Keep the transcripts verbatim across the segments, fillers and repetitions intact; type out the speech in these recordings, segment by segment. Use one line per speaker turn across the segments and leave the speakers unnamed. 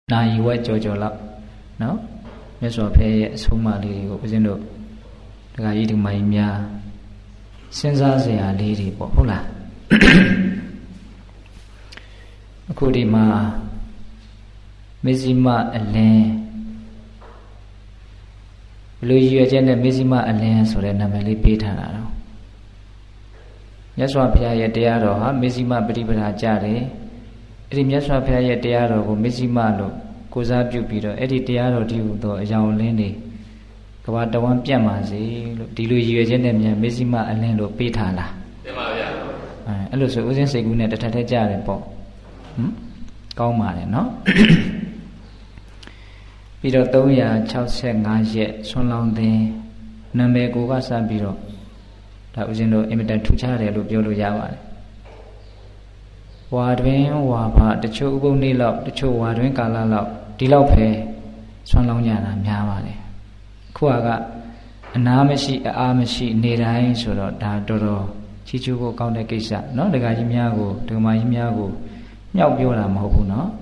Nai white Jojo lap, no? Miss of Pay, Sumali, Uzindo, the guy eating my mia. Since I say a lady, Popola Kudima Mizima Alain Blue Agenda Mizima Alain, so then I'm a little bit. Yes, one Pia Dearo, Mizima Bribra Jari. Rimyaswa Paya Dearo, Mizimalo, Koza Jupiter, Eddie Dearo, do Young Lenny, Kawata one Piamazi, Dilu Yugenem, Mizima Alendo, Pitala. And also, we didn't say good at the Tatajari po. Hm? Kaumare, no? Peter Toya, Charles said, Najet, so long day, Name Gugasa Biro. That was in the imitant to Charlie, Lubio Yawa. Wadwin, Wapa, the Chobo Nilop, the Cho Wadwin Kalalo, Dilope, Swanlongyana, Miamale. Kuaga, an armashi, a armashi, Nida, Soro, Da Doro, Chichugo, Counter Kisa, no the Gajimiago, to my Miago, Nyabiola Mobu, no?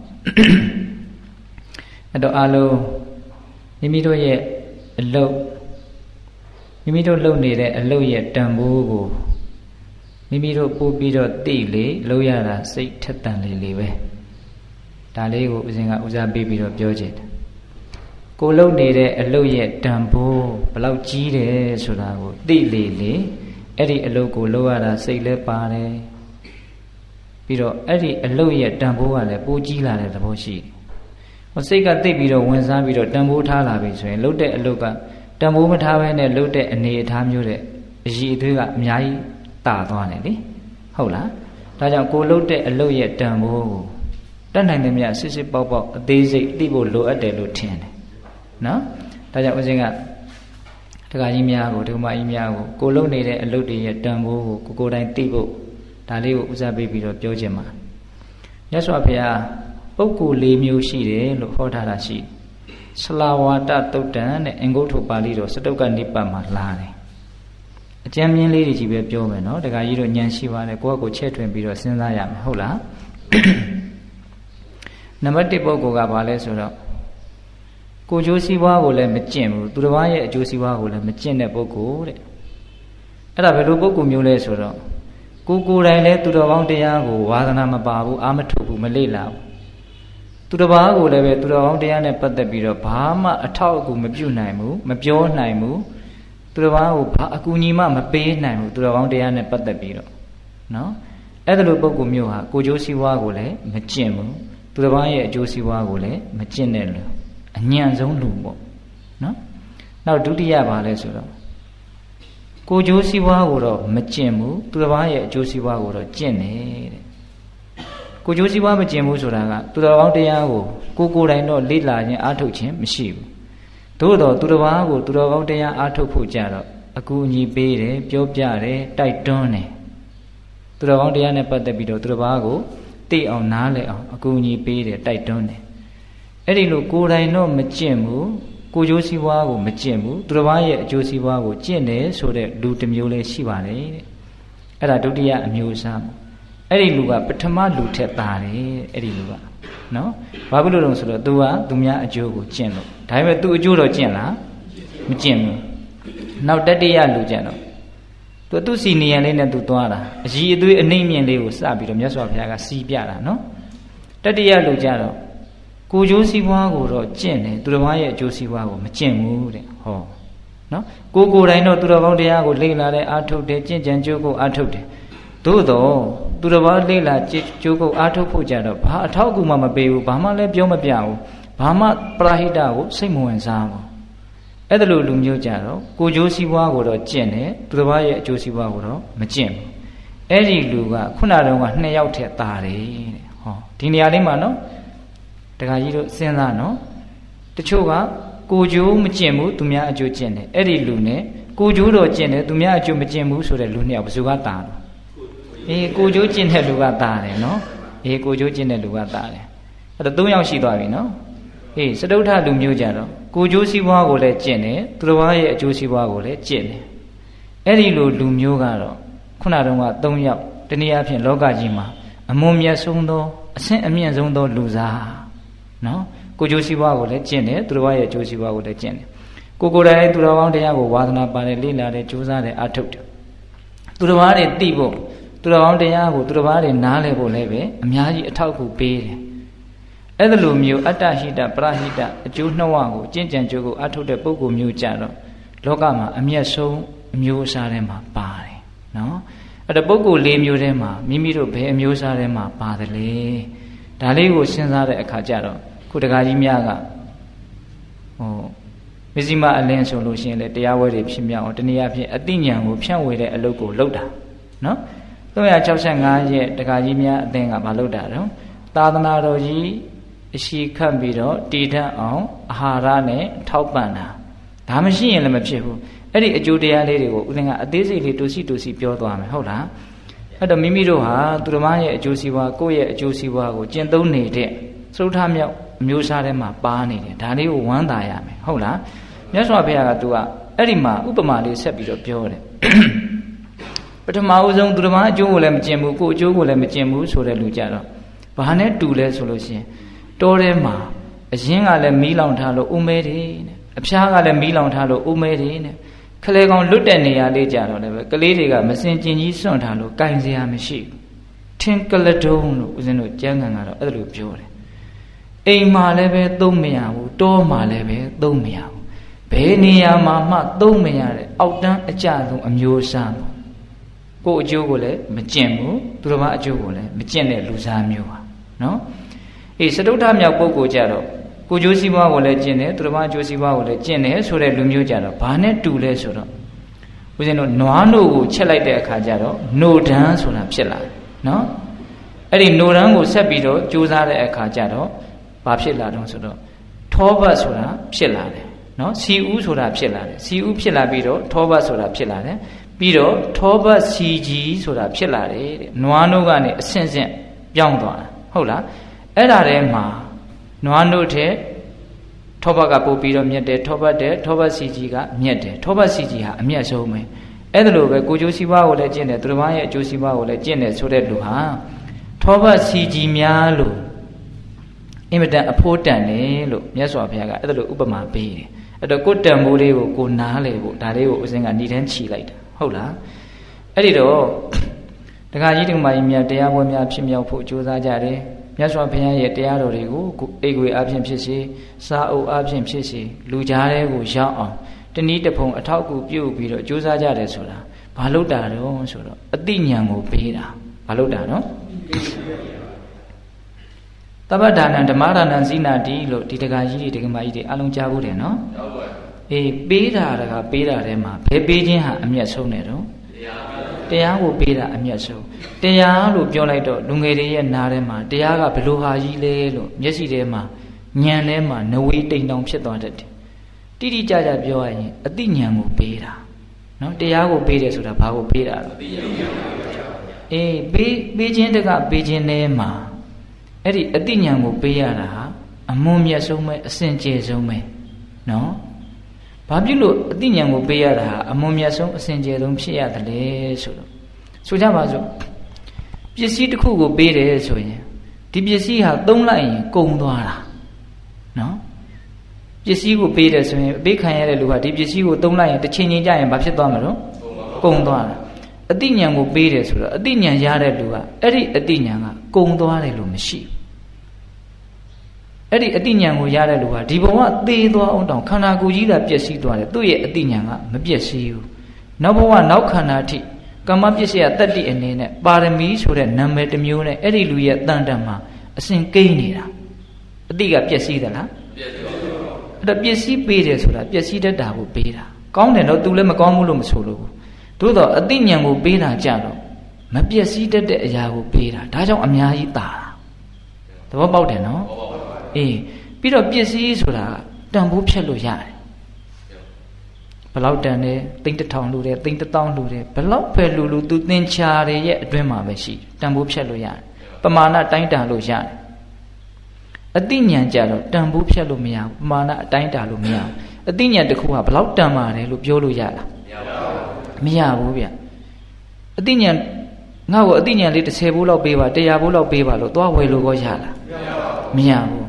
And the Alo, Imito yet, a low, Imito low needed, a low yet, Dambogo. Mimiro Pupiro Dili, Loyara, say Tatan Lilive. Dalego was in a Uza baby of Georgette. Go low needed a low yet dambo, Blau Gide, Sulago, Dili, Eddie a loco Loyara, say Le Pare. Piro Eddie a low yet dambo, a Pugila, the Boshi. What say got they biro when Zabiro Dambo Tala between looked at a loca, Dambo Matavan and looked at a near time you She do at Miai. Ta toan đi, hậu lá, ta chẳng cô lâu tệ lâu yết trầm bố, đan hành niệm nhạc sĩ sĩ bảo bảo tê dịch đi bộ lúa để lúa thiền, nó, ta chẳng có gì cả, tất cả im nhạc của, tất cả im nhạc của, cô lâu này để lâu tệ yết trầm bố của cô đang đi bộ, ta đi bộ ra bì bì rồiပြောchuyện mà, nhớ số phía, bố cô lấy miêu xí để lúa hoa thà là xí, salawa ta tốt đàn này anh cố thuộc Bali rồi, sẽ đâu cần đi bà mặt là này. Champion lady chỉ biết cho mình nó, đại cái gì rồi nhận xí vào này, qua cô chết chuyện bị rồi sinh ra làm, hậu lá. Nằm ở địa bộ cô gặp phải số đó, cô chú xí vào cô lại mất chém, tụi nó vậy chú xí vào cô lại mất chém để bộ cô đấy. Ở đây lúc bộ cô nhiều lấy số đó, cô cô lại lấy tụi nó vắng tiền cô, vào thằng nào bảo ám thục cô mới lấy lao. Tụi nó bảo cô lại về tụi nó vắng tiền này bắt đầu bị rồi, bảo mà tháo cô mới biểu này mu, mới biểu này mu. Tụi nó bảo cô nhím mà bế này một tụi nó vắng tiền này bắt đầu bị rồi, nó, ở đây lúc bố cô miêu ha, cô chú xí vào cô lấy mất chém mu, tụi nó bảo vậy chú xí vào cô lấy mất chém này rồi, anh nhận giống luôn bộ, nó, nào thứ thứ ba là số đó, cô chú xí vào cô rồi mất chém mu, tụi nó bảo vậy chú xí vào cô rồi chém này, cô chú xí vào mất chém mu số đó, tụi nó vắng tiền cô, cô cô này nó lấy lại những áo thun chém mất xíu. Tôi đó tôi đó vào tôi đó vào đây ăn thục phụ cha đó, aku nhị bê đấy, béo cha đấy, tai trơn này, tôi đó vào đây ăn bắt đầu bị đó tôi đó vào, tê ông ná lại ông, aku nhị bê đấy, tai trơn này, ở đây lúc cô này nó mất chém mu, cô chú xí vào mất chém mu, tôi đó vào vậy chú xí vào chém này, số đấy đủ tầm nhiều lấy xí vào đấy, ở đây tôi đi ăn nhiều sao, ở đây lúc à, bắt thăm lúc thét ta đấy, ở đây lúc à. No,ဘာဖြစ်လို့လဲဆိုတော့ तू ကသူများအကျိုးကိုကျင့်လို့ဒါပေမဲ့ तू အကျိုးတော့ကျင့်လားမကျင့်ဘူးနောက်တတိယလူကျင့်တော့ तू သူ့စီနေရလေးနဲ့ तू သွားတာအကြီးအသွေးအနှိမ့်မြင့်လေးကိုစပြီးတော့မြတ်စွာဘုရားကစီးပြတာနော်တတိယလူကျတော့ကိုကျိုးစီးပွားကိုတော့ကျင့်တယ်သူတော်ဘာရဲ့အကျိုးစီးပွားကိုမကျင့်ဘူးတဲ့ဟောနော်ကိုကိုယ်တိုင်တော့သူတော်ကောင်းတရားကိုလေ့လာတဲ့အာထုတ်တယ်ကျင့်ကြံကြိုးကိုအာထုတ်တယ်သို့တော့သူတော်ဘာလေ့လာကြိုးကိုအားထုတ်ဖို့ကြတော့ဘာအထောက်အကူမှမပေးဘူးဘာမှလည်းပြောမပြဘူးဘာမှပရာဟိတကိုစိတ်မဝင်စားဘူးအဲ့ဒါလိုလူမျိုးကြတော့ကိုကျိုးစီးပွားကိုတော့ကျင့်တယ်သူတော်ဘာရဲ့အကျိုးစီးပွားကိုတော့မကျင့်ဘူးအဲ့ဒီလူကခုနတုန်းကနှစ်ယောက်ထက်သားတယ်တဲ့ဟောဒီနေရာလေးမှာနော်တခါကြီးတို့စဉ်းစားနော်တချို့ကကိုကျိုးမကျင့်ဘူးသူများအကျိုးကျင့်တယ်အဲ့ဒီလူနဲ့ကိုကျိုးတော့ကျင့်တယ်သူများအကျိုးမကျင့်ဘူးဆိုတဲ့လူနှစ်ယောက်ဘယ်သူကတားအေးကိုကျိုးကျင့်တဲ့လူကတားတယ်နော်အေးကိုကျိုးကျင့်တဲ့လူကတားတယ်အဲ့တော့သုံးယောက်ရှိသွားပြီနော်အေးစတုထလူမျိုးကြတော့ကိုကျိုးစီးပွားကိုလည်းကျင့်တယ်သူတော်ဘာရဲ့အကျိုးစီးပွားကိုလည်းကျင့်တယ်အဲ့ဒီလိုလူမျိုးကတော့ခုနတုန်းကသုံးယောက်တနည်းအားဖြင့်လောကကြီးမှာအမွန်မြတ်ဆုံးသောအဆင့်အမြင့်ဆုံးသောလူစားနော်ကိုကျိုးစီးပွားကိုလည်းကျင့်တယ်သူတော်ဘာရဲ့အကျိုးစီးပွားကိုလည်းကျင့်တယ်ကိုကိုယ်တိုင်သူတော်ကောင်းတရားကိုဝါသနာပါတယ်လေ့လာတယ်ကြိုးစားတယ်အထုတ်တယ်သူတော်ဘာတွေသိဖို့သူတော်ကောင်းတရားကိုသူတော်ဘာတွေနားလည်ဖို့လည်းပဲအများကြီးအထောက်အကူပေးတယ်အဲ့ဒါလိုမျိုးအတ္တဟိတပရဟိတအကျိုးနှဝကိုကျင့်ကြံကြိုးကိုအထုတ်တဲ့ပုဂ္ဂိုလ်မျိုးကြတော့လောကမှာအမျက်ဆုံးအမျိုးအစားထဲမှာပါတယ်နော်အဲ့တော့ပုဂ္ဂိုလ်၄မျိုးထဲမှာမိမိတို့ဘယ်အမျိုးအစားထဲမှာပါတယ်လေဒါလေးကိုစဉ်းစားတဲ့အခါကျတော့ခုတက္ကကြီးများကဟိုမဇ္ဈိမအလင်းဆိုလို့ရှိရင်လေတရားဝဲတွေဖြစ်မြောက်အောင်တနည်းအားဖြင့်အသိဉာဏ်ကိုဖြန့်ဝေတဲ့အလုပ်ကိုလုပ်တာနော်၃၆၅ရက်တက္ကကြီးများအသင်ကမလုပ်တာတော့သာသနာတော်ကြီးအရှိခတ်ပြီးတော့တည်တတ်အောင်အာဟာရနဲ့ထောက်ပံ့တာဒါမရှိရင်လည်းမဖြစ်ဘူးအဲ့ဒီအကျိုးတရားလေးတွေကိုဦးဇင်းကအသေးစိတ်လေးတူစီတူစီပြောသွားမယ်ဟုတ်လားအဲ့တော့မိမိတို့ဟာသူတော်မရဲ့အကျိုးစီးပွားကိုယ့်ရဲ့အကျိုးစီးပွားကိုကျင့်သုံးနေတဲ့သုဒ္ဓမြောက်အမျိုးအစားထဲမှာပါနေတယ်ဒါလေးကိုဝမ်းသာရမယ်ဟုတ်လားမြတ်စွာဘုရားကသူကအဲ့ဒီမှာဥပမာလေးဆက်ပြီးတော့ပြောတယ်ပထမဦးဆုံးသူတော်မအကျိုးကိုလည်းမကျင့်ဘူးကိုယ်အကျိုးကိုလည်းမကျင့်ဘူးဆိုတဲ့လူကြတော့ဘာနဲ့တူလဲဆိုလို့ရှိရင်တောထဲမှာအရင်ကလည်းမီးလောင်ထားလို့ဥမဲတယ်တဲ့အဖျားကလည်းမီးလောင်ထားလို့ဥမဲတယ်တဲ့ခလေကောင်လွတ်တဲ့နေရာလေးကြတော့လည်းပဲကလေးတွေကမစင်ကျင်ကြီးစွန့်ထားလို့ကင်စရာမရှိဘူးထင်ကလတုံးလို့ဦးဇင်းတို့ကျမ်းဂန်ကတော့အဲ့လိုပြောတယ်အိမ်မှာလည်းပဲသုံးမရဘူးတောမှာလည်းပဲသုံးမရဘူးဘယ်နေရာမှာမှသုံးမရတဲ့အောက်တန်းအကျဆုံးအမျိုးအစားပေါ့ကိုယ်အကျိုးကိုလည်းမကျင့်ဘူးသူတော်ဘာအကျိုးကိုလည်းမကျင့်တဲ့လူစားမျိုးပါနော်အေးစတုထမြောက်ပုဂ္ဂိုလ်ကြတော့ကိုကျိုးစီးပွားကိုလည်းကျင့်တယ်သူတော်ဘာအကျိုးစီးပွားကိုလည်းကျင့်တယ်ဆိုတဲ့လူမျိုးကြတော့ဘာနဲ့တူလဲဆိုတော့ဦးဇင်းတို့နွားနို့ကိုချက်လိုက်တဲ့အခါကျတော့နိုဒန်းဆိုတာဖြစ်လာတယ်နော်အဲ့ဒီနိုဒန်းကိုဆက်ပြီးတော့ကြိုးစားတဲ့အခါကျတော့ဘာဖြစ်လာတော့ဆိုတော့ထောပတ်ဆိုတာဖြစ်လာတယ်နော်စီဦးဆိုတာဖြစ်လာတယ်စီဦးဖြစ်လာပြီးတော့ထောပတ်ဆိုတာဖြစ်လာတယ်ပြီးတော့ထောပတ်စီကြီးဆိုတာဖြစ်လာတယ်တဲ့နွားနို့ကနေအဆင့်ဆင့်ပြောင်းသွားတာဟုတ်လားအဲ့ဒါထဲမှာနွားနို့တဲ့ထောပတ်ကပို့ပြီးတော့မြတ်တယ်ထောပတ်တဲ့ထောပတ်စီကြီးကမြတ်တယ်ထောပတ်စီကြီးဟာအမြတ်ဆုံးပဲအဲ့ဒါလိုပဲကိုကျိုးစီးပွားကိုလည်းကျင့်တယ်သူတစ်ပါးရဲ့အကျိုးစီးပွားကိုလည်းကျင့်တယ်ဆိုတဲ့လူဟာထောပတ်စီကြီးများလို့အင်မတန်အဖို့တန်တယ်လို့မြတ်စွာဘုရားကအဲ့ဒါလိုဥပမာပေးတယ်အဲ့တော့ကိုယ်တန်မိုးလေးကိုကိုနားလေဖို့ဒါလေးကိုဦးဇင်းကညီတန်းချီလိုက်တာဟုတ်လားအဲ့ဒီတော့တခါကြီးတခါမကြီးများတရားပွဲများဖြစ်မြောက်ဖို့ကြိုးစားကြတယ်မြတ်စွာဘုရားရဲ့တရားတော်တွေကိုအိတ်ွေအဖြစ်ဖြစ်စေစာအုပ်အဖြစ်ဖြစ်စေလူကြားတွေကိုရောက်အောင်တနည်းတစ်ဖုံအထောက်အကူပြုပြီးတော့ကြိုးစားကြတယ်ဆိုတာဘာလို့တာတော့ဆိုတော့အတိညာဏ်ကိုပေးတာဘာလို့တာနော်တပ္ပဒါနံဓမ္မဒါနံဇိနာတိလို့ဒီတခါကြီးတွေတခါမကြီးတွေအလုံးကြားဖို့တယ်နော်အေးပေးတာတခါပေးတာထဲမှာဘယ်ပေးခြင်းဟာအမျက်ဆုံးတယ်တော့တရားကိုပေးတာအမျက်ဆုံးတရားလို့ပြောလိုက်တော့လူငယ်တွေရဲ့နားထဲမှာတရားကဘယ်လိုဟာကြီးလဲလို့မျက်စိထဲမှာဉာဏ်ထဲမှာနဝေးတိမ်တောင်ဖြစ်သွားတတ်တယ်တိတိကျကျပြောရရင်အတိဉာဏ်ကိုပေးတာနော်တရားကိုပေးတယ်ဆိုတာဘာကိုပေးတာလဲအေးပေးပေးခြင်းတကပေးခြင်းထဲမှာအဲ့ဒီအတိဉာဏ်ကိုပေးရတာဟာအမွန်မြတ်ဆုံးပဲအစင်ကြယ်ဆုံးပဲနော်ဘာဖြစ်လို့အတိဉာဏ်ကိုပေးရတာဟာအမွန်မြတ်ဆုံးအစင်ကြယ်ဆုံးဖြစ်ရတယ်လဲဆိုတော့ဆိုကြပါစို့ပစ္စည်းတစ်ခုကိုပေးတယ်ဆိုရင်ဒီပစ္စည်းဟာသုံးလိုက်ရင်ကုန်သွားတာနော်ပစ္စည်းကိုပေးတယ်ဆိုရင်အပေးခံရတဲ့လူကဒီပစ္စည်းကိုသုံးလိုက်ရင်တစ်ချိန်ချင်းကြာရင်ဘာဖြစ်သွားမှာတော့ကုန်သွားတာအတိဉာဏ်ကိုပေးတယ်ဆိုတော့အတိဉာဏ်ရတဲ့လူကအဲ့ဒီအတိဉာဏ်ကကုန်သွားတယ်လို့မရှိဘူးအဲ့ဒီအတိဉာဏ်ကိုရတဲ့လူကဒီဘဝသေသွားအောင်တောင်ခန္ဓာကိုယ်ကြီးကပျက်စီးသွားတယ်သူ့ရဲ့အတိဉာဏ်ကမပျက်စီးဘူးနောက်ဘဝနောက်ခန္ဓာအထိကမ္မပစ္စယတတ္တိအနေနဲ့ပါရမီဆိုတဲ့နာမည်တစ်မျိုးနဲ့အဲ့ဒီလူရဲ့တန်တန်မှာအစဉ်ကိန်းနေတာအတိကပျက်စီးသလားပျက်စီးပါဘူးအဲ့တော့ပျက်စီးပေးတယ်ဆိုတာပျက်စီးတတ်တာကိုပေးတာကောင်းတယ်တော့ तू လည်းမကောင်းဘူးလို့မဆိုလို့သို့တော့အတိဉာဏ်ကိုပေးတာကြတော့မပျက်စီးတတ်တဲ့အရာကိုပေးတာဒါကြောင့်အများကြီးတာသဘောပေါက်တယ်နော်အေးပြီးတော့ပစ္စည်းဆိုတာတန်ဖိုးဖြတ်လို့ရတယ်ဘလောက်တန်တယ်သိန်းတစ်ထောင်လူတယ်သိန်းတစ်သောင်းလူတယ်ဘလောက်ပဲလူလူသူသင်္ချာတွေရဲ့အတွင်းမှာပဲရှိတန်ဖိုးဖြတ်လို့ရတယ်ပမာဏတိုင်းတာလို့ရတယ်အတိညာဏ်ကြတော့တန်ဖိုးဖြတ်လို့မရဘူးပမာဏအတိုင်းတာလို့မရဘူးအတိညာဏ်တစ်ခုကဘလောက်တန်ပါတယ်လို့ပြောလို့ရလားမရဘူးဗျအတိညာဏ်ငါ့ကိုအတိညာဏ်လေးတစ်ဆယ်ဘိုးလောက်ပေးပါတရားဘိုးလောက်ပေးပါလို့သွားဝယ်လို့ကောရလားမရဘူး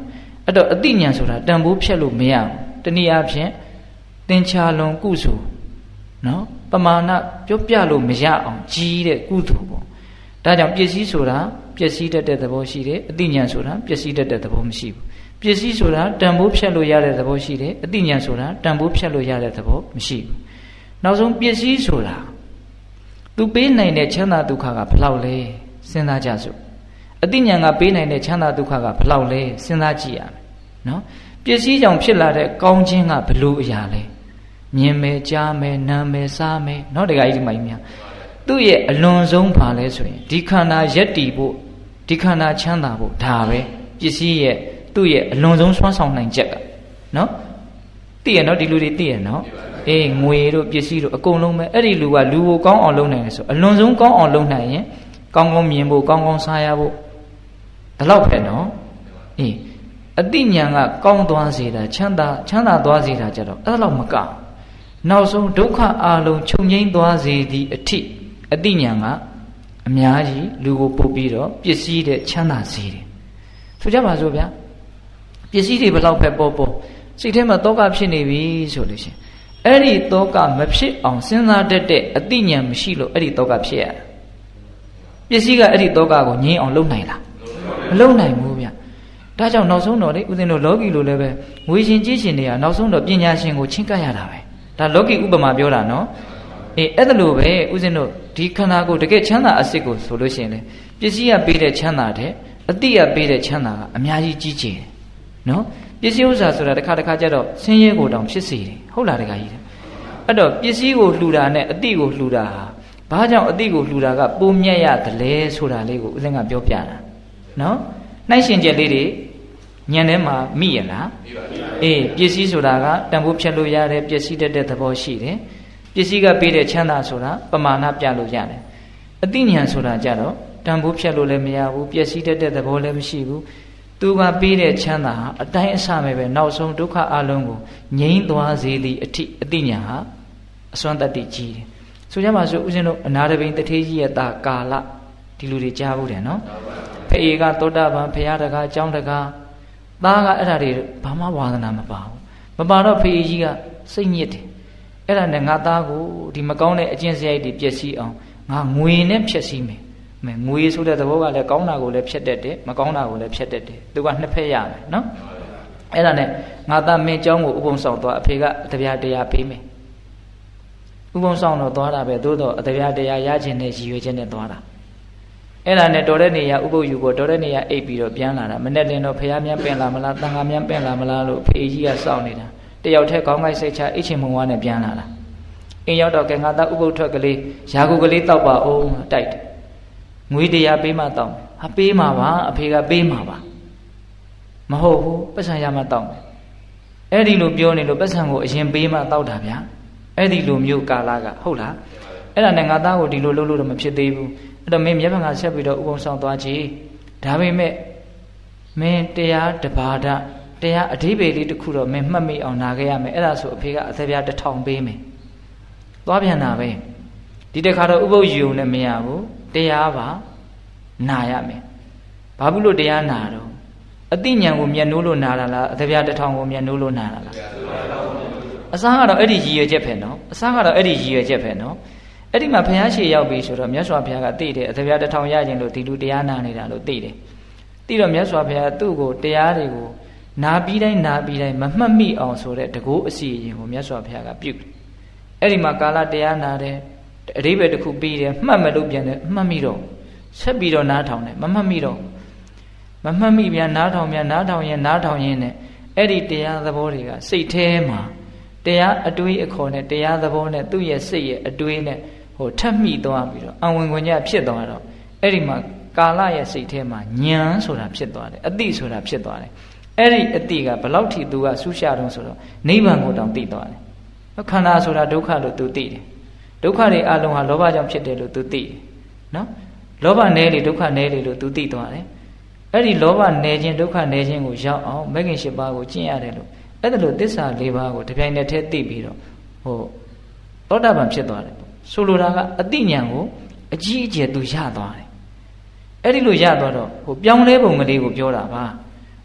အဲ့တော့အတိညာဆိုတာတန်ဖိုးဖြတ်လို့မရဘူးတနည်းအားဖြင့်သင်္ချာလွန်ကုစုနော်ပမာဏပြောပြလို့မရအောင်ကြီးတဲ့ကုသိုလ်ပေါ့ဒါကြောင့်ပစ္စည်းဆိုတာပျက်စီးတတ်တဲ့သဘောရှိတယ်အတိညာဆိုတာပျက်စီးတတ်တဲ့သဘောမရှိဘူးပစ္စည်းဆိုတာတန်ဖိုးဖြတ်လို့ရတဲ့သဘောရှိတယ်အတိညာဆိုတာတန်ဖိုးဖြတ်လို့ရတဲ့သဘောမရှိဘူးနောက်ဆုံးပစ္စည်းဆိုတာသူပေးနိုင်တဲ့ချမ်းသာဒုက္ခကဘယ်လောက်လဲစဉ်းစားကြစို့အတိညာကပေးနိုင်တဲ့ချမ်းသာဒုက္ခကဘယ်လောက်လဲစဉ်းစားကြည့်ရမယ်နော်ပစ္စည်းကြောင့်ဖြစ်လာတဲ့ကောင်းခြင်းကဘယ်လိုအရာလဲမြင်မယ်ကြားမယ်နားမယ်စားမယ်နော်တခါကြီးဒီမှာကြီးများသူ့ရဲ့အလွန်ဆုံးပါလဲဆိုရင်ဒီခန္ဓာယက်တည်ဖို့ဒီခန္ဓာချမ်းသာဖို့ဒါပဲပစ္စည်းရဲ့သူ့ရဲ့အလွန်ဆုံးစွမ်းဆောင်နိုင်ချက်ကနော်သိရနော်ဒီလူတွေသိရနော်အေးငွေတို့ပစ္စည်းတို့အကုန်လုံးပဲအဲ့ဒီလူကလူကိုကောင်းအောင်လုပ်နိုင်တယ်ဆိုအလွန်ဆုံးကောင်းအောင်လုပ်နိုင်ရင်ကောင်းကောင်းမြင်ဖို့ကောင်းကောင်းစားရဖို့ဒါတော့ပဲနော်အေးအတိညာကကောင်းသွားစေတာချမ်းသာချမ်းသာသွားစေတာကြတော့အဲ့လောက်မကနောက်ဆုံးဒုက္ခအလုံးချုပ်ငြိမ်းသွားစေသည့်အထိအတိညာကအများကြီးလူကိုပို့ပြီးတော့ပစ္စည်းတဲ့ချမ်းသာစေတယ်ဆိုကြပါစို့ဗျာပစ္စည်းတွေဘယ်လောက်ပဲပေါ်ပေါ်စိတ်ထဲမှာတောကဖြစ်နေပြီဆိုလို့ရှိရင်အဲ့ဒီတောကမဖြစ်အောင်စဉ်းစားတတ်တဲ့အတိညာမရှိလို့အဲ့ဒီတောကဖြစ်ရတာပစ္စည်းကအဲ့ဒီတောကကိုငြိမ်းအောင်လုပ်နိုင်လားမလုပ်နိုင်ဘူးဗျဒါကြောင့်နောက်ဆုံးတော့လေဦးဇင်းတို့လောကီလိုလည်းပဲငွေရှင်ကြီးရှင်တွေကနောက်ဆုံးတော့ပညာရှင်ကိုချင်းကပ်ရတာပဲဒါလောကီဥပမာပြောတာနော်အေးအဲ့ဒါလိုပဲဦးဇင်းတို့ဒီခန္ဓာကိုတကယ်ချမ်းသာအစစ်ကိုဆိုလို့ရှိရင်လေပစ္စည်းကပေးတဲ့ချမ်းသာတဲ့အတိကပေးတဲ့ချမ်းသာကအများကြီးကြီးကျယ်တယ်နော်ပစ္စည်းဥစ္စာဆိုတာတစ်ခါတစ်ခါကျတော့ဆင်းရဲကိုတောင်ဖြစ်စေတယ်ဟုတ်လားတခါကြီးတယ်အဲ့တော့ပစ္စည်းကိုလှူတာနဲ့အတိကိုလှူတာဟာဘာကြောင့်အတိကိုလှူတာကပိုမြတ်ရတယ်လဲဆိုတာလေးကိုဦးဇင်းကပြောပြတာနော်နှိုင်းရှင်ချက်လေးတွေညံထဲမှာမိရလားအေးပစ္စည်းဆိုတာကတန်ဖိုးဖြတ်လို့ရတယ်ပစ္စည်းတတ်တဲ့သဘောရှိတယ်ပစ္စည်းကပေးတဲ့ချမ်းသာဆိုတာပမာဏပြလို့ရတယ်အတိညာဆိုတာကြတော့တန်ဖိုးဖြတ်လို့လည်းမရဘူးပစ္စည်းတတ်တဲ့သဘောလည်းမရှိဘူးသူကပေးတဲ့ချမ်းသာဟာအတိုင်းအဆမဲ့ပဲနောက်ဆုံးဒုက္ခအလုံးကိုငြိမ်းသွားစေသည့်အထိအတိညာဟာအစွမ်းတတ္တိကြီးတယ်ဆိုကြပါစို့ဦးဇင်းတို့အနာတပိန်တထေးကြီးရဲ့တာကာလဒီလူတွေကြားဘူးတယ်နော်ဖေကသောတာပန်ဖရာတကားအကြောင်းတကားသားကအဲ့ဒါတွေဘာမှဝါသနာမပါဘူးမပါတော့ဖေကြီးကစိတ်ညစ်တယ်အဲ့ဒါနဲ့ငါသားကိုဒီမကောင်းတဲ့အကျင့်စရိုက်တွေပျက်စီးအောင်ငါငွေနဲ့ဖျက်ဆီးမယ်မယ်ငွေဆိုတဲ့သဘောကလည်းကောင်းတာကိုလည်းဖျက်တတ်တယ်မကောင်းတာကိုလည်းဖျက်တတ်တယ်သူကနှစ်ဖက်ရမယ်နော်အဲ့ဒါနဲ့ငါသားမင်းเจ้าကိုဥပုံဆောင်သွားအဖေကတရားတရားပေးမယ်ဥပုံဆောင်တော့သွားတာပဲသို့တော့တရားတရားရခြင်းနဲ့ရည်ရွယ်ခြင်းနဲ့သွားတာအဲ့ဒါနဲ့တော်တဲ့နေရာဥပုပ်ယူဖို့တော်တဲ့နေရာအိပ်ပြီးတော့ပြန်လာတာမနဲ့တင်တော့ဖះမြန်းပင်လာမလားတန်ခါမြန်းပင်လာမလားလို့ဖေကြီးကစောင့်နေတာတယောက်တည်းခေါင်းကိုက်စိတ်ချအိတ်ချင်မုံဝါနဲ့ပြန်လာတာအင်းရောက်တော့ကဲငါသားဥပုပ်ထွက်ကလေးရာခုကလေးတောက်ပါအောင်တိုက်တယ်ငွေတရားပေးမှတောက်မယ်ဟာပေးမှာပါအဖေကပေးမှာပါမဟုတ်ဘူးပတ်စံရမှတောက်မယ်အဲ့ဒီလိုပြောနေလို့ပတ်စံကိုအရင်ပေးမှတောက်တာဗျာအဲ့ဒီလိုမျိုးကာလကဟုတ်လားအဲ့ဒါနဲ့ငါသားကိုဒီလိုလုပ်လို့တော့မဖြစ်သေးဘူးအဲ့တော့မင်းမျက်မှန်ကဆက်ပြီးတော့ဥပုံဆောင်သွားကြည့်ဒါပေမဲ့မင်းတရားတပါဒတရားအဓိပ္ပာယ်လေးတစ်ခုတော့မင်းမှတ်မိအောင်နာခဲ့ရမယ်အဲ့ဒါဆိုအဖေကအသက်ပြားတစ်ထောင်ပေးမယ်သွားပြန်တာပဲဒီတခါတော့ဥပုပ်ယူနဲ့မရဘူးတရားပါနာရမယ်ဘာဖြစ်လို့တရားနာတော့အတိညာကိုမျက်နှိုးလို့နာတာလားအသက်ပြားတစ်ထောင်ကိုမျက်နှိုးလို့နာတာလားအစားကတော့အဲ့ဒီရည်ရွယ်ချက်ပဲနော်အစားကတော့အဲ့ဒီရည်ရွယ်ချက်ပဲနော်အဲ့ဒီမှာဘုရားရှေ့ရောက်ပြီဆိုတော့မြတ်စွာဘုရားကသိတယ်အသဗျာတစ်ထောင်ရခြင်းလို့ဒီလူတရားနာနေတာလို့သိတယ်သိတော့မြတ်စွာဘုရားသူ့ကိုတရားတွေကိုနာပြီးတိုင်းနာပြီးတိုင်းမမှတ်မိအောင်ဆိုတဲ့တကူအစီအရင်ကိုမြတ်စွာဘုရားကပြုတယ်အဲ့ဒီမှာကာလတရားနာတယ်အဓိပ္ပာယ်တစ်ခုပြီးတယ်မှတ်မလို့ပြန်တယ်မှတ်မိတော့ဆက်ပြီးတော့နားထောင်တယ်မမှတ်မိတော့မမှတ်မိပြန်နားထောင်ပြန်နားထောင်ရင်နားထောင်ရင်နဲ့အဲ့ဒီတရားသဘောတွေကစိတ်ထဲမှာတရားအတွေးအခေါ်နဲ့တရားသဘောနဲ့သူ့ရဲ့စိတ်ရဲ့အတွေးနဲ့ဟိုထပ်မိသွားပြီးတော့အဝင်ခွင့်ကြဖြစ်သွားတော့အဲ့ဒီမှာကာလရဲ့စိတ်ထဲမှာဉာဏ်ဆိုတာဖြစ်သွားတယ်အတိဆိုတာဖြစ်သွားတယ်အဲ့ဒီအတိကဘလောက်ထိသူကဆူရှာတော့ဆိုတော့နိဗ္ဗာန်ကိုတောင်သိသွားတယ်ခန္ဓာဆိုတာဒုက္ခလို့သူသိတယ်ဒုက္ခတွေအလုံးဟာလောဘကြောင့်ဖြစ်တယ်လို့သူသိတယ်နော်လောဘနည်းလေဒုက္ခနည်းလေလို့သူသိသွားတယ်အဲ့ဒီလောဘနည်းခြင်းဒုက္ခနည်းခြင်းကိုရောက်အောင်မဂ္ဂင်၈ပါးကိုကျင့်ရတယ်လို့အဲ့ဒါလို့သစ္စာ၄ပါးကိုတပြိုင်တည်းထဲသိပြီးတော့ဟိုသောတာပန်ဖြစ်သွားတယ်ဆိုလိုတာကအတိညာကိုအကြီးအကျယ်သူရသွားတယ်အဲ့ဒီလိုရသွားတော့ဟိုပြောင်းလဲပုံကလေးကိုပြောတာပါ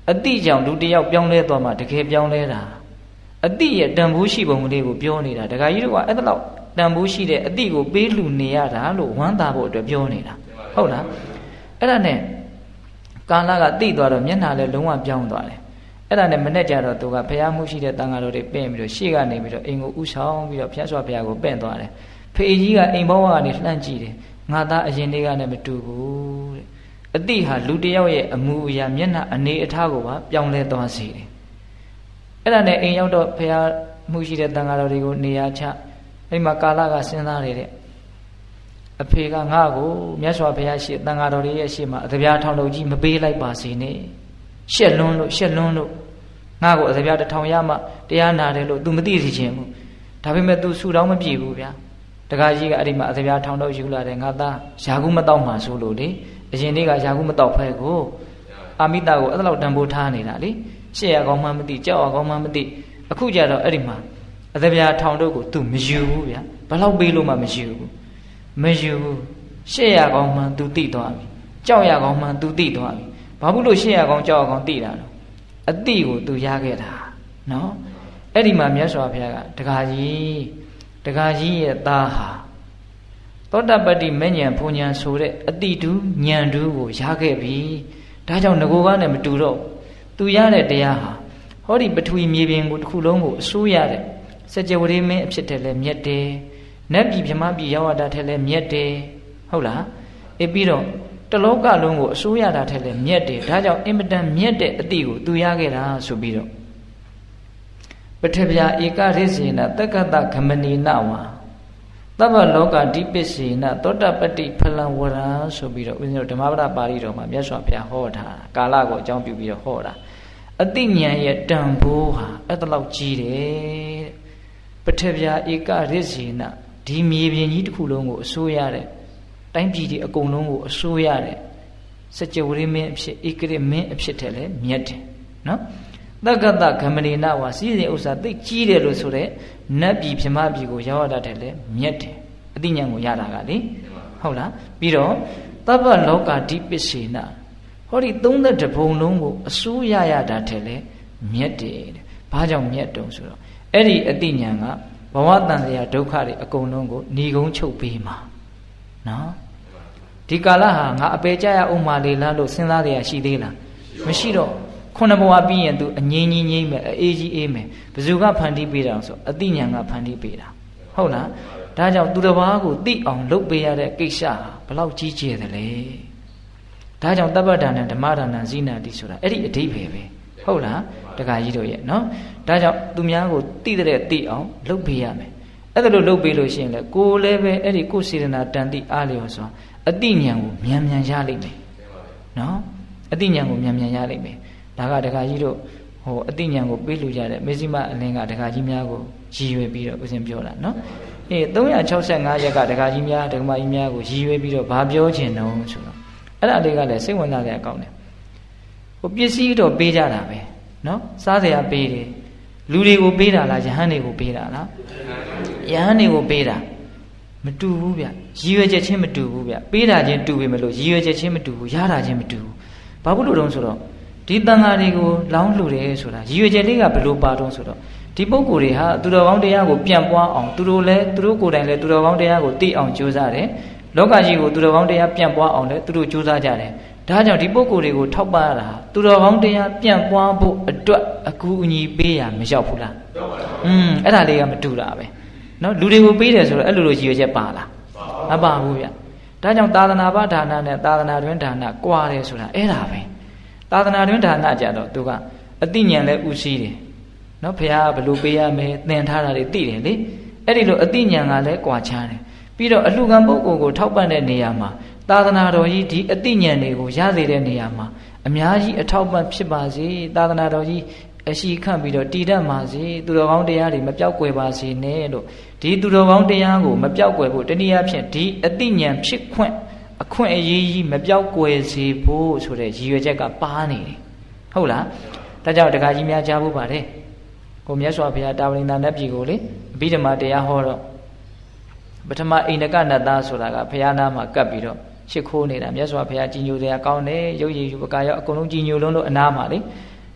အတိကြောင့်လူတယောက်ပြောင်းလဲသွားမှတကယ်ပြောင်းလဲတာအတိရဲ့တန်ဖိုးရှိပုံလေးကိုပြောနေတာဒကာကြီးတို့ကအဲ့ဒါတော့တန်ဖိုးရှိတဲ့အတိကိုပေးလူနေရတာလို့ဝမ်းသာဖို့အတွက်ပြောနေတာဟုတ်လားအဲ့ဒါနဲ့ကာလကတိသွားတော့မျက်နှာလည်းလုံးဝပြောင်းသွားတယ်အဲ့ဒါနဲ့မနဲ့ကြတော့သူကဘုရားမှုရှိတဲ့တန်ဃာတော်တွေပင့်ပြီးတော့ရှေ့ကနေပြီးတော့အိမ်ကိုဥဆောင်ပြီးတော့ဖျက်ဆွာဘုရားကိုပင့်သွားတယ်ဖေကြီးကအိမ်ဘောကနေလှမ်းကြည့်တယ်ငါသားအရင်လေးကလည်းမတူဘူးတဲ့အတိဟာလူတယောက်ရဲ့အမူအရာမျက်နှာအနေအထားကိုပါပြောင်းလဲသွားစေတယ်အဲ့ဒါနဲ့အိမ်ရောက်တော့ဘုရားမှုရှိတဲ့တန်ဃာတော်တွေကိုနေရာချအဲ့မှာကာလကစဉ်းစားနေတဲ့အဖေကငါ့ကိုမြတ်စွာဘုရားရှိတန်ဃာတော်တွေရဲ့ရှေ့မှာအသပြားထောင်လို့ကြီးမပေးလိုက်ပါစေနဲ့ရှက်လွန်းလို့ရှက်လွန်းလို့ငါ့ကိုအသပြားတစ်ထောင်ရမှတရားနာတယ်လို့ तू မသိသိချင်းဘူးဒါပေမဲ့ तू ဆူတောင်းမပြေဘူးဗျာတခါကြီးကအဲ့ဒီမှာအသပြားထောင်တော့ယူလာတယ်ငါသားယာကုမတောက်မှဆိုလို့လေအရင်နေ့ကယာကုမတောက်ဖဲကိုအာမိတာကိုအဲ့လောက်တန်ဖိုးထားနေတာလေရှက်ရကောင်းမှမသိကြောက်ရကောင်းမှမသိအခုကြတော့အဲ့ဒီမှာအသပြားထောင်တော့ကို तू မယူဘူးဗျာဘလောက်ပေးလို့မှမယူဘူးမယူဘူးရှက်ရကောင်းမှ तू သိသွားပြီကြောက်ရကောင်းမှ तू သိသွားပြီဘာဘူးလို့ရှက်ရကောင်းကြောက်ရကောင်းသိတာတော့အတိကို तू ရခဲ့တာနော်အဲ့ဒီမှာမြတ်စွာဘုရားကတခါကြီးတခါကြီးရဲ့သားဟာသောတပတ္တိမဉ္ဇဉ်ဘုံဉဏ်ဆိုတဲ့အတိတူဉာဏ်တူကိုရခဲ့ပြီဒါကြောင့်ငကိုကနဲ့မတူတော့ तू ရတဲ့တရားဟာဟောဒီပထဝီမြေပြင်ကိုတစ်ခုလုံးကိုအစိုးရတဲ့စัจ java မင်းအဖြစ်တယ်လဲမြတ်တယ်နတ်ပြည်ဗြဟ္မပြည်ရောက်တာထဲလဲမြတ်တယ်ဟုတ်လားအေးပြီးတော့တလောကလုံးကိုအစိုးရတာထဲလဲမြတ်တယ်ဒါကြောင့်အင်မတန်မြတ်တဲ့အတိကို तू ရခဲ့တာဆိုပြီးတော့ပထဗျာဧကရိစေနတက္ကတဂမဏီနဝါသဗ္ဗလောကဓိပစ္စေနသောတပတ္တိဖလံဝရံဆိုပြီးတော့ဦးဇင်းတို့ဓမ္မပဒပါဠိတော်မှာမြတ်စွာဘုရားဟောထားတာကာလကိုအကြောင်းပြုပြီးတော့ဟောတာအတိညာရဲ့တန်ဖိုးဟာအဲ့ဒါလောက်ကြီးတယ်ပထဗျာဧကရိစေနဒီမြေပြင်ကြီးတစ်ခုလုံးကိုအစိုးရတဲ့တိုင်းပြည်ဒီအကုန်လုံးကိုအစိုးရတဲ့စัจ java မင်းအဖြစ်ဧကရမင်းအဖြစ်တယ်လေမြတ်တယ်နော်သက္ကတဂမဏိနဝါစီးစဉ်ဥစ္စာသိကြီးတယ်လို့ဆိုတဲ့နတ်ပြည်ဗြဟ္မပြည်ကိုရောက်ရတဲ့လေမြတ်တယ်အတိညာကိုရတာကလေဟုတ်လားပြီးတော့သဗ္ဗလောကဓိပစ္စေနဟောဒီသုံးသက်တဘုံလုံးကိုအစိုးရရတာတဲ့လေမြတ်တယ်တဲ့ဘာကြောင့်မြတ်တုံဆိုတော့အဲ့ဒီအတိညာကဘဝတန်တရားဒုက္ခတွေအကုန်လုံးကိုဏီကုံချုပ်ပေးမှာနော်ဒီကာလဟာငါအပေကြရအောင်မလေးလားလို့စဉ်းစားရရှိသေးလားမရှိတော့ခုနဘဝပြီးရင် तू အငြိမ့်ငြိမ့်ငြိမ့်မယ်အေးကြီးအေးမယ်ဘယ်သူကဖန်တီးပေးတာဆိုအတိညာကဖန်တီးပေးတာဟုတ်လားဒါကြောင့်သူတစ်ပါးကိုသိအောင်လုပ်ပေးရတဲ့ကိစ္စဟာဘလောက်ကြီးကျယ်တယ်လေဒါကြောင့်တပ္ပဒါနဓမ္မဒါနဇိနာတိဆိုတာအဲ့ဒီအဓိပ္ပာယ်ပဲဟုတ်လားတခါကြီးတို့ရဲ့နော်ဒါကြောင့်သူများကိုသိတဲ့သိအောင်လုပ်ပေးရမယ်အဲ့ဒါလို့လုပ်ပေးလို့ရှိရင်လေကိုယ်လည်းပဲအဲ့ဒီကိုယ်စေတနာတန်တိအားလျော်စွာအတိညာကိုမြန်မြန်ရလိမ့်မယ်နော်အတိညာကိုမြန်မြန်ရလိမ့်မယ်ဒါကဒကာကြီးတို့ဟိုအတိညာကိုပေးလို့ရတဲ့မေဇိမအလင်းကဒကာကြီးများကိုရည်ရွယ်ပြီးတော့ဦးဇင်းပြောတာနော်အေးသုံးရာ၆၅ရက်ကဒကာကြီးများဒကမကြီးများကိုရည်ရွယ်ပြီးတော့ဘာပြောချင်တုံးဆိုတော့အဲ့ဒါလေးကလည်းစိတ်ဝင်စားတဲ့အကောင်းတယ်ဟိုပစ္စည်းတော့ပေးကြတာပဲနော်စားစရာပေးတယ်လူတွေကိုပေးတာလားယဟန်တွေကိုပေးတာလားယဟန်တွေကိုပေးတာမတူဘူးဗျရည်ရွယ်ချက်ချင်းမတူဘူးဗျပေးတာချင်းတူပေမဲ့လို့ရည်ရွယ်ချက်ချင်းမတူဘူးရတာချင်းမတူဘူးဘာဖြစ်လို့တုံးဆိုတော့ဒီတန်ဃာတွေကိုလောင်းလှူတယ်ဆိုတာရည်ရွယ်ချက်လေးကဘယ်လိုပါတုံးဆိုတော့ဒီပုဂ္ဂိုလ်တွေဟာသူတော်ကောင်းတရားကိုပြန့်ပွားအောင်သူတို့လည်းသူတို့ကိုယ်တိုင်လည်းသူတော်ကောင်းတရားကိုသိအောင်ကြိုးစားတယ်လောကကြီးကိုသူတော်ကောင်းတရားပြန့်ပွားအောင်လည်းသူတို့ကြိုးစားကြတယ်ဒါကြောင့်ဒီပုဂ္ဂိုလ်တွေကိုထောက်ပံ့ရတာသူတော်ကောင်းတရားပြန့်ပွားဖို့အတွက်အကူအညီပေးရမရောက်ဘူးလားอืมအဲ့ဒါလေးကမတူတာပဲเนาะလူတွေကိုပေးတယ်ဆိုတော့အဲ့လိုလိုရည်ရွယ်ချက်ပါလားမပါဘူးဗျဒါကြောင့်သာသနာ့ဘာဒါနနဲ့သာသနာတွင်ဒါနကွာတယ်ဆိုတာအဲ့ဒါပဲသာသနာတွင်ဒါနကြတော့သူကအတိညာလဲဥစည်းတယ်နော်ဘုရားကဘယ်လိုပေးရမလဲသင်ထားတာတွေသိတယ်လေအဲ့ဒီလိုအတိညာကလည်းကွာခြားတယ်ပြီးတော့အလှူခံပုဂ္ဂိုလ်ကိုထောက်ပံ့တဲ့နေရာမှာသာသနာတော်ကြီးဒီအတိညာတွေကိုရစေတဲ့နေရာမှာအများကြီးအထောက်ပံ့ဖြစ်ပါစေသာသနာတော်ကြီးအရှိခန့်ပြီးတော့တည်တတ်ပါစေသူတော်ကောင်းတရားတွေမပြောက်ကွယ်ပါစေနဲ့လို့ဒီသူတော်ကောင်းတရားကိုမပြောက်ကွယ်ဖို့တနည်းအားဖြင့်ဒီအတိညာဖြစ်ခွင့်အခွင့်အရေးကြီးမပြောက်ကွယ်စေဖို့ဆိုတဲ့ရည်ရွယ်ချက်ကပါနေတယ်ဟုတ်လားဒါကြောင့်တရားကြီးများကြားဖို့ပါတယ်ကိုမြတ်စွာဘုရားတာဝတိန်သာနတ်ပြည်ကိုလေအဘိဓမ္မာတရားဟောတော့ပထမအိန္ဒကနတ်သားဆိုတာကဘုရားနာမှာကပ်ပြီးတော့ရှ िख ိုးနေတာမြတ်စွာဘုရားကြီးညိုတရားကောင်းတယ်ရုပ်ရည်ယူပကာရောအကုန်လုံးကြီးညိုလုံးလို့အနာမှာလေ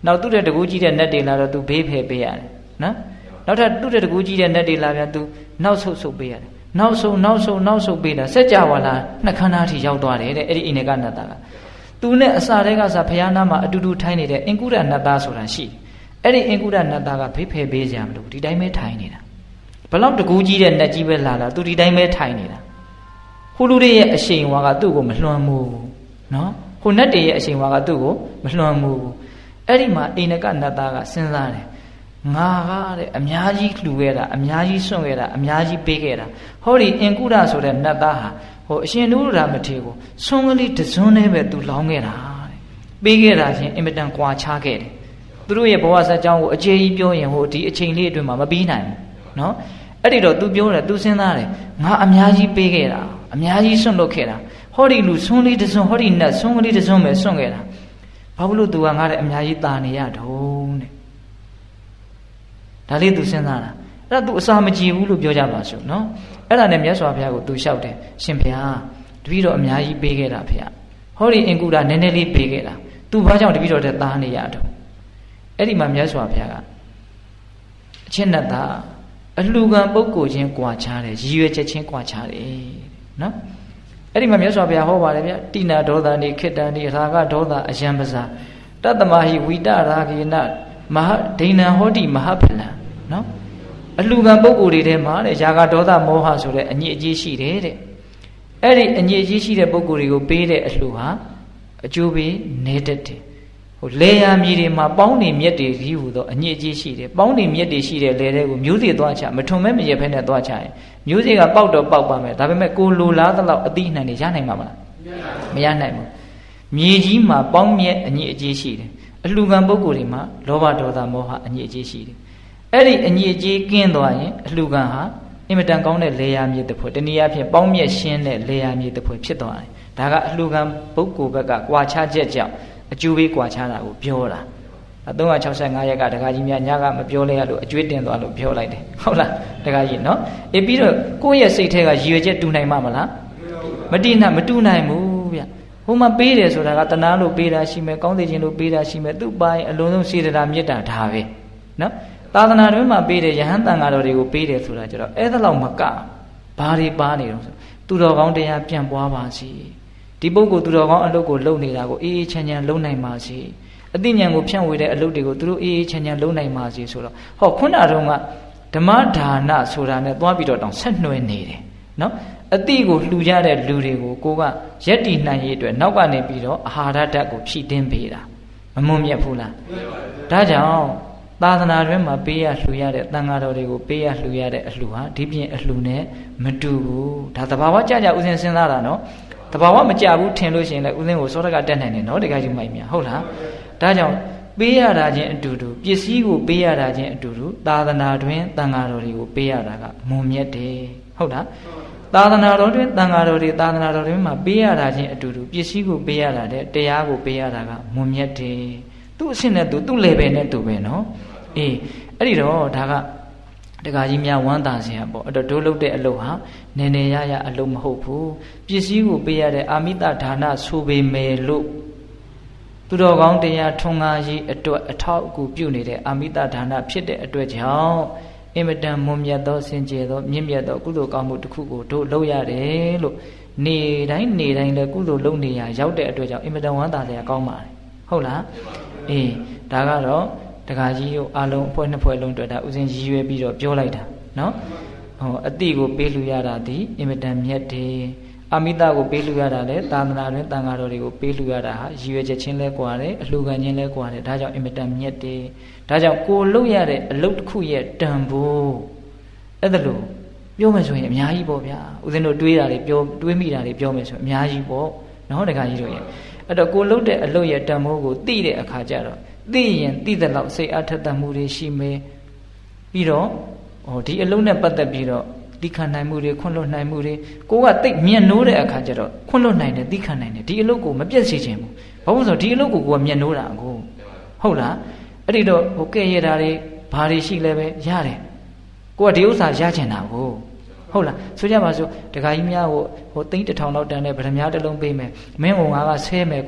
နောက်သူ့တဲ့တကူကြီးတဲ့နတ်တွေလာတော့ तू ဘေးဖယ်ပေးရတယ်နော်နောက်ထပ်သူ့တဲ့တကူကြီးတဲ့နတ်တွေလာပြန် तू နောက်ဆုတ်ဆုတ်ပေးရတယ်နောက်ဆုံးနောက်ဆုံးနောက်ဆုံးပေးတာစက်ကြဝဠာနှစ်ခန္ဓာထိရောက်သွားတယ်တဲ့အဲ့ဒီအိနေကနတ်သားကသူနဲ့အစာတွေကစားဘုရားနာမှာအတူတူထိုင်နေတဲ့အင်ကုရနတ်သားဆိုတာရှိအဲ့ဒီအင်ကုရနတ်သားကဘေးဖယ်ပေးကြမလို့ဒီတိုင်းပဲထိုင်နေတာဘလောက်တကူကြီးတဲ့နတ်ကြီးပဲလာလာသူဒီတိုင်းပဲထိုင်နေတာဟိုလူတွေရဲ့အရှိန်ဝါကသူ့ကိုမလွှမ်းမိုးဘူးနော်ဟိုနတ်တွေရဲ့အရှိန်ဝါကသူ့ကိုမလွှမ်းမိုးဘူးအဲ့ဒီမှာအိနကနတ်သားကစဉ်းစားတယ်ငါကတဲ့အများကြီးလှူခဲ့တာအများကြီးစွန့်ခဲ့တာအများကြီးပေးခဲ့တာဟောဒီအင်ကုရဆိုတဲ့နတ်သားဟာဟိုအရှင်နုရမထေကိုဆွန်းကလေးတစွန်းနဲ့ပဲသူလောင်းခဲ့တာတဲ့ပေးခဲ့တာချင်းအင်မတန်ကွာခြားခဲ့တယ်သူတို့ရဲ့ဘဝဇာတ်ကြောင်းကိုအကျေကြီးပြောရင်ဟိုဒီအချိန်လေးအတွင်းမှာမပြီးနိုင်ဘူးနော်အဲ့ဒီတော့ तू ပြောတယ် तू စဉ်းစားတယ်ငါအများကြီးပေးခဲ့တာအများကြီးစွန့်လွတ်ခဲ့တာဟောဒီလူဆွန်းလေးတစွန်းဟောဒီနတ်ဆွန်းကလေးတစွန်းပဲစွန့်ခဲ့တာဘာလို့ तू ကငါတဲ့အများကြီးตาနေရတော့တဲ့ဒါလေး तू စဉ်းစားတာအဲ့ဒါ तू အစာမကြည့်ဘူးလို့ပြောကြပါစို့နော်အဲ့ဒါနဲ့မြတ်စွာဘုရားကို तू လျှောက်တယ်ရှင်ဘုရားတပည့်တော်အများကြီးပေးခဲ့တာဖေဟောဒီအင်ကုရနည်းနည်းလေးပေးခဲ့တာ तू ဘာကြောင့်တပည့်တော်တဲ့ตาနေရတော့အဲ့ဒီမှာမြတ်စွာဘုရားကအချင်းနဲ့တာအလှခံပုဂ္ဂိုလ်ချင်းကြွာချတယ်ရည်ရွယ်ချက်ချင်းကြွာချတယ်နော်အဲ့ဒီမှာမြတ်စွာဘုရားဟောပါတယ်ဗျတိနာဒေါသနိခိတ္တနိရာဂဒေါသအယံပဇာတတ္တမဟိဝိတရာဂေနမဟာဒိဏဟောတိမဟာဖလံနော်အလှခံပုဂ္ဂိုလ်တွေထဲမှာတဲ့ရာဂဒေါသမောဟဆိုတဲ့အညစ်အကြေးရှိတယ်တဲ့အဲ့ဒီအညစ်အကြေးရှိတဲ့ပုဂ္ဂိုလ်တွေကိုပေးတဲ့အလှဟာအကျိုးပေးနေတတ်တယ်ဟိုလေယာမြေတွေမှာပေါင်းနေမြက်တွေကြီးဟူသောအညစ်အကြေးရှိတယ်ပေါင်းနေမြက်တွေရှိတဲ့လေတွေကိုမျိုးစေ့သွားချမထွန်မဲမရက်ဖဲနဲ့သွားချရင်မျိုးစေ့ကပေါက်တော့ပေါက်ပါမယ်ဒါပေမဲ့ကိုလိုလားသလောက်အတိအနှံတွေရနိုင်မှာမလားမရနိုင်ဘူးမြေကြီးမှာပေါင်းမြက်အညစ်အကြေးရှိတယ်အလှခံပုဂ္ဂိုလ်တွေမှာလောဘဒေါသမောဟအညစ်အကြေးရှိတယ်အဲ့ဒီအညစ်အကြေးကင်းသွားရင်အလှခံဟာအင်မတန်ကောင်းတဲ့လေယာမြေတစ်ဖွဲ့တနည်းအားဖြင့်ပေါင်းမြက်ရှင်းတဲ့လေယာမြေတစ်ဖွဲ့ဖြစ်သွားတယ်ဒါကအလှခံပုဂ္ဂိုလ်ဘက်ကကြွာချချက်ကြောင့်အကျိုးပေးကြွာချတာကိုပြောတာသုံးရာ၆၅ရက်ကဒကာကြီးများညကမပြောလဲရလို့အကျွေးတင်သွားလို့ပြောလိုက်တယ်ဟုတ်လားဒကာကြီးနော်အေးပြီးတော့ကိုယ့်ရဲ့စိတ်ထဲကရည်ရွယ်ချက်တူနိုင်မှာမလားမတိနိုင်မတူနိုင်ဘူးဗျဟိုမှာပေးတယ်ဆိုတာကတဏှာလို့ပေးတာရှိမယ်ကောင်းသိခြင်းလို့ပေးတာရှိမယ်သူ့ပိုင်းအလုံးစုံစေတနာမေတ္တာဒါပဲနော်သာသနာတွင်မှာပေးတယ်ယဟန်တန်ဃာတော်တွေကိုပေးတယ်ဆိုတာကြတော့အဲ့ဒါလောက်မကဘာတွေပါနေတော့ဆိုသူတော်ကောင်းတရားပြန့်ပွားပါစေဒီပုဂ္ဂိုလ်သူတော်ကောင်းအလုပ်ကိုလုပ်နေတာကိုအေးအေးချမ်းချမ်းလုပ်နိုင်ပါစေအသိဉာဏ်ကိုဖြန့်ဝေတဲ့အလုပ်တွေကိုသူတို့အေးအေးချမ်းချမ်းလုပ်နိုင်ပါစေဆိုတော့ဟောခုနတုန်းကဓမ္မဒါနဆိုတာနဲ့သွားပြီးတော့တောင်ဆက်နွယ်နေတယ်နော်အသိကိုလှူကြတဲ့လူတွေကိုကိုကရက်တီနှံရေးအတွက်နောက်ကနေပြီးတော့အာဟာရဓာတ်ကိုဖြည့်တင်းပေးတာမမွန်မြတ်ဘူးလားဒါကြောင့်သာသနာ့တွင်မှာပေးရလှူရတဲ့တန်ဃာတော်တွေကိုပေးရလှူရတဲ့အလှူဟာဒီပြင်အလှူနဲ့မတူဘူးဒါသဘာဝကြကြဥစဉ်စဉ်းစားတာနော်တဘာဝမကြဘူးထင်လို့ရှိရင်လည်းဦးသိန်းကိုစောတကတက်နိုင်တယ်နော်တခါကြီးမိုက်မြဟုတ်လားဒါကြောင့်ပေးရတာချင်းအတူတူပစ္စည်းကိုပေးရတာချင်းအတူတူသာသနာတွင်တန်ဃာတော်တွေကိုပေးရတာကမွန်မြတ်တယ်ဟုတ်လားသာသနာတော်တွင်တန်ဃာတော်တွေသာသနာတော်တွင်မှာပေးရတာချင်းအတူတူပစ္စည်းကိုပေးရတာတဲ့တရားကိုပေးရတာကမွန်မြတ်တယ်သူ့အဆင့်နဲ့သူသူ့ level နဲ့သူပဲနော်အေးအဲ့ဒီတော့ဒါကတခါကြီးများဝမ်းသာစရာပေါ့အဲ့တော့ဒုလုပ်တဲ့အလုပ်ဟာနည်းနည်းရရအလုပ်မဟုတ်ဘူးပစ္စည်းကိုပေးရတဲ့အာမိတဒါနဆိုပေမဲ့လို့သူတော်ကောင်းတရားထွန်းကားရေးအတွက်အထောက်အကူပြုနေတဲ့အာမိတဒါနဖြစ်တဲ့အတွက်ကြောင့်အင်မတန်မွန်မြတ်သောစင်ကြယ်သောမြင့်မြတ်သောကုသိုလ်ကောင်းမှုတစ်ခုကိုတို့လုပ်ရတယ်လို့နေတိုင်းနေတိုင်းလည်းကုသိုလ်လုပ်နေရရောက်တဲ့အတွက်ကြောင့်အင်မတန်ဝမ်းသာစရာကောင်းပါတယ်ဟုတ်လားအေးဒါကတော့တခါကြီးတို့အားလုံးအဖွဲ့နှစ်ဖွဲ့လုံးတွေ့တာဥစဉ်ရည်ရွယ်ပြီးတော့ပြောလိုက်တာနော်ဟောအတိကိုပေးလူရတာဒီအင်မတန်မြတ်တယ်အမိတကိုပေးလူရတာလေသာသနာတွင်တန်ဃာတော်တွေကိုပေးလူရတာဟာရည်ရွယ်ချက်ချင်းလဲကွာတယ်အလှူခံခြင်းလဲကွာတယ်ဒါကြောင့်အင်မတန်မြတ်တယ်ဒါကြောင့်ကိုလုပ်ရတဲ့အလုပ်တစ်ခုရဲ့တန်ဖိုးအဲ့ဒါလို့ပြောမယ်ဆိုရင်အများကြီးပေါ့ဗျာဥစဉ်တို့တွေးတာတွေပြောတွေးမိတာတွေပြောမယ်ဆိုအများကြီးပေါ့နော်တခါကြီးတို့ရဲ့အဲ့တော့ကိုလုပ်တဲ့အလုပ်ရဲ့တန်ဖိုးကိုသိတဲ့အခါကျတော့သိရင်သိတဲ့လောက်စိတ်အားထက်သန်မှုတွေရှိမယ်ပြီးတော့ဟောဒီအလုံးနဲ့ပတ်သက်ပြီးတော့သိခံနိုင်မှုတွေခွင့်လွှတ်နိုင်မှုတွေကိုကသိမြတ်နိုးတဲ့အခါကျတော့ခွင့်လွှတ်နိုင်တယ်သိခံနိုင်တယ်ဒီအလုပ်ကိုမပြတ်စေချင်ဘူးဘာလို့ဆိုဒီအလုပ်ကိုကိုကမြတ်နိုးတာကိုဟုတ်လားအဲ့ဒီတော့ဟိုကဲ့ရတာတွေဘာတွေရှိလဲပဲရတယ်ကိုကဒီဥစ္စာရချင်တာကိုဟုတ်လားဆိုကြပါစို့ဒကာကြီးများဟိုဟိုသိန်းတစ်ထောင်လောက်တန်တဲ့ဗရမ ्या တစ်လုံးပေးမယ်မင်းကငါကဆဲမယ်ကွာ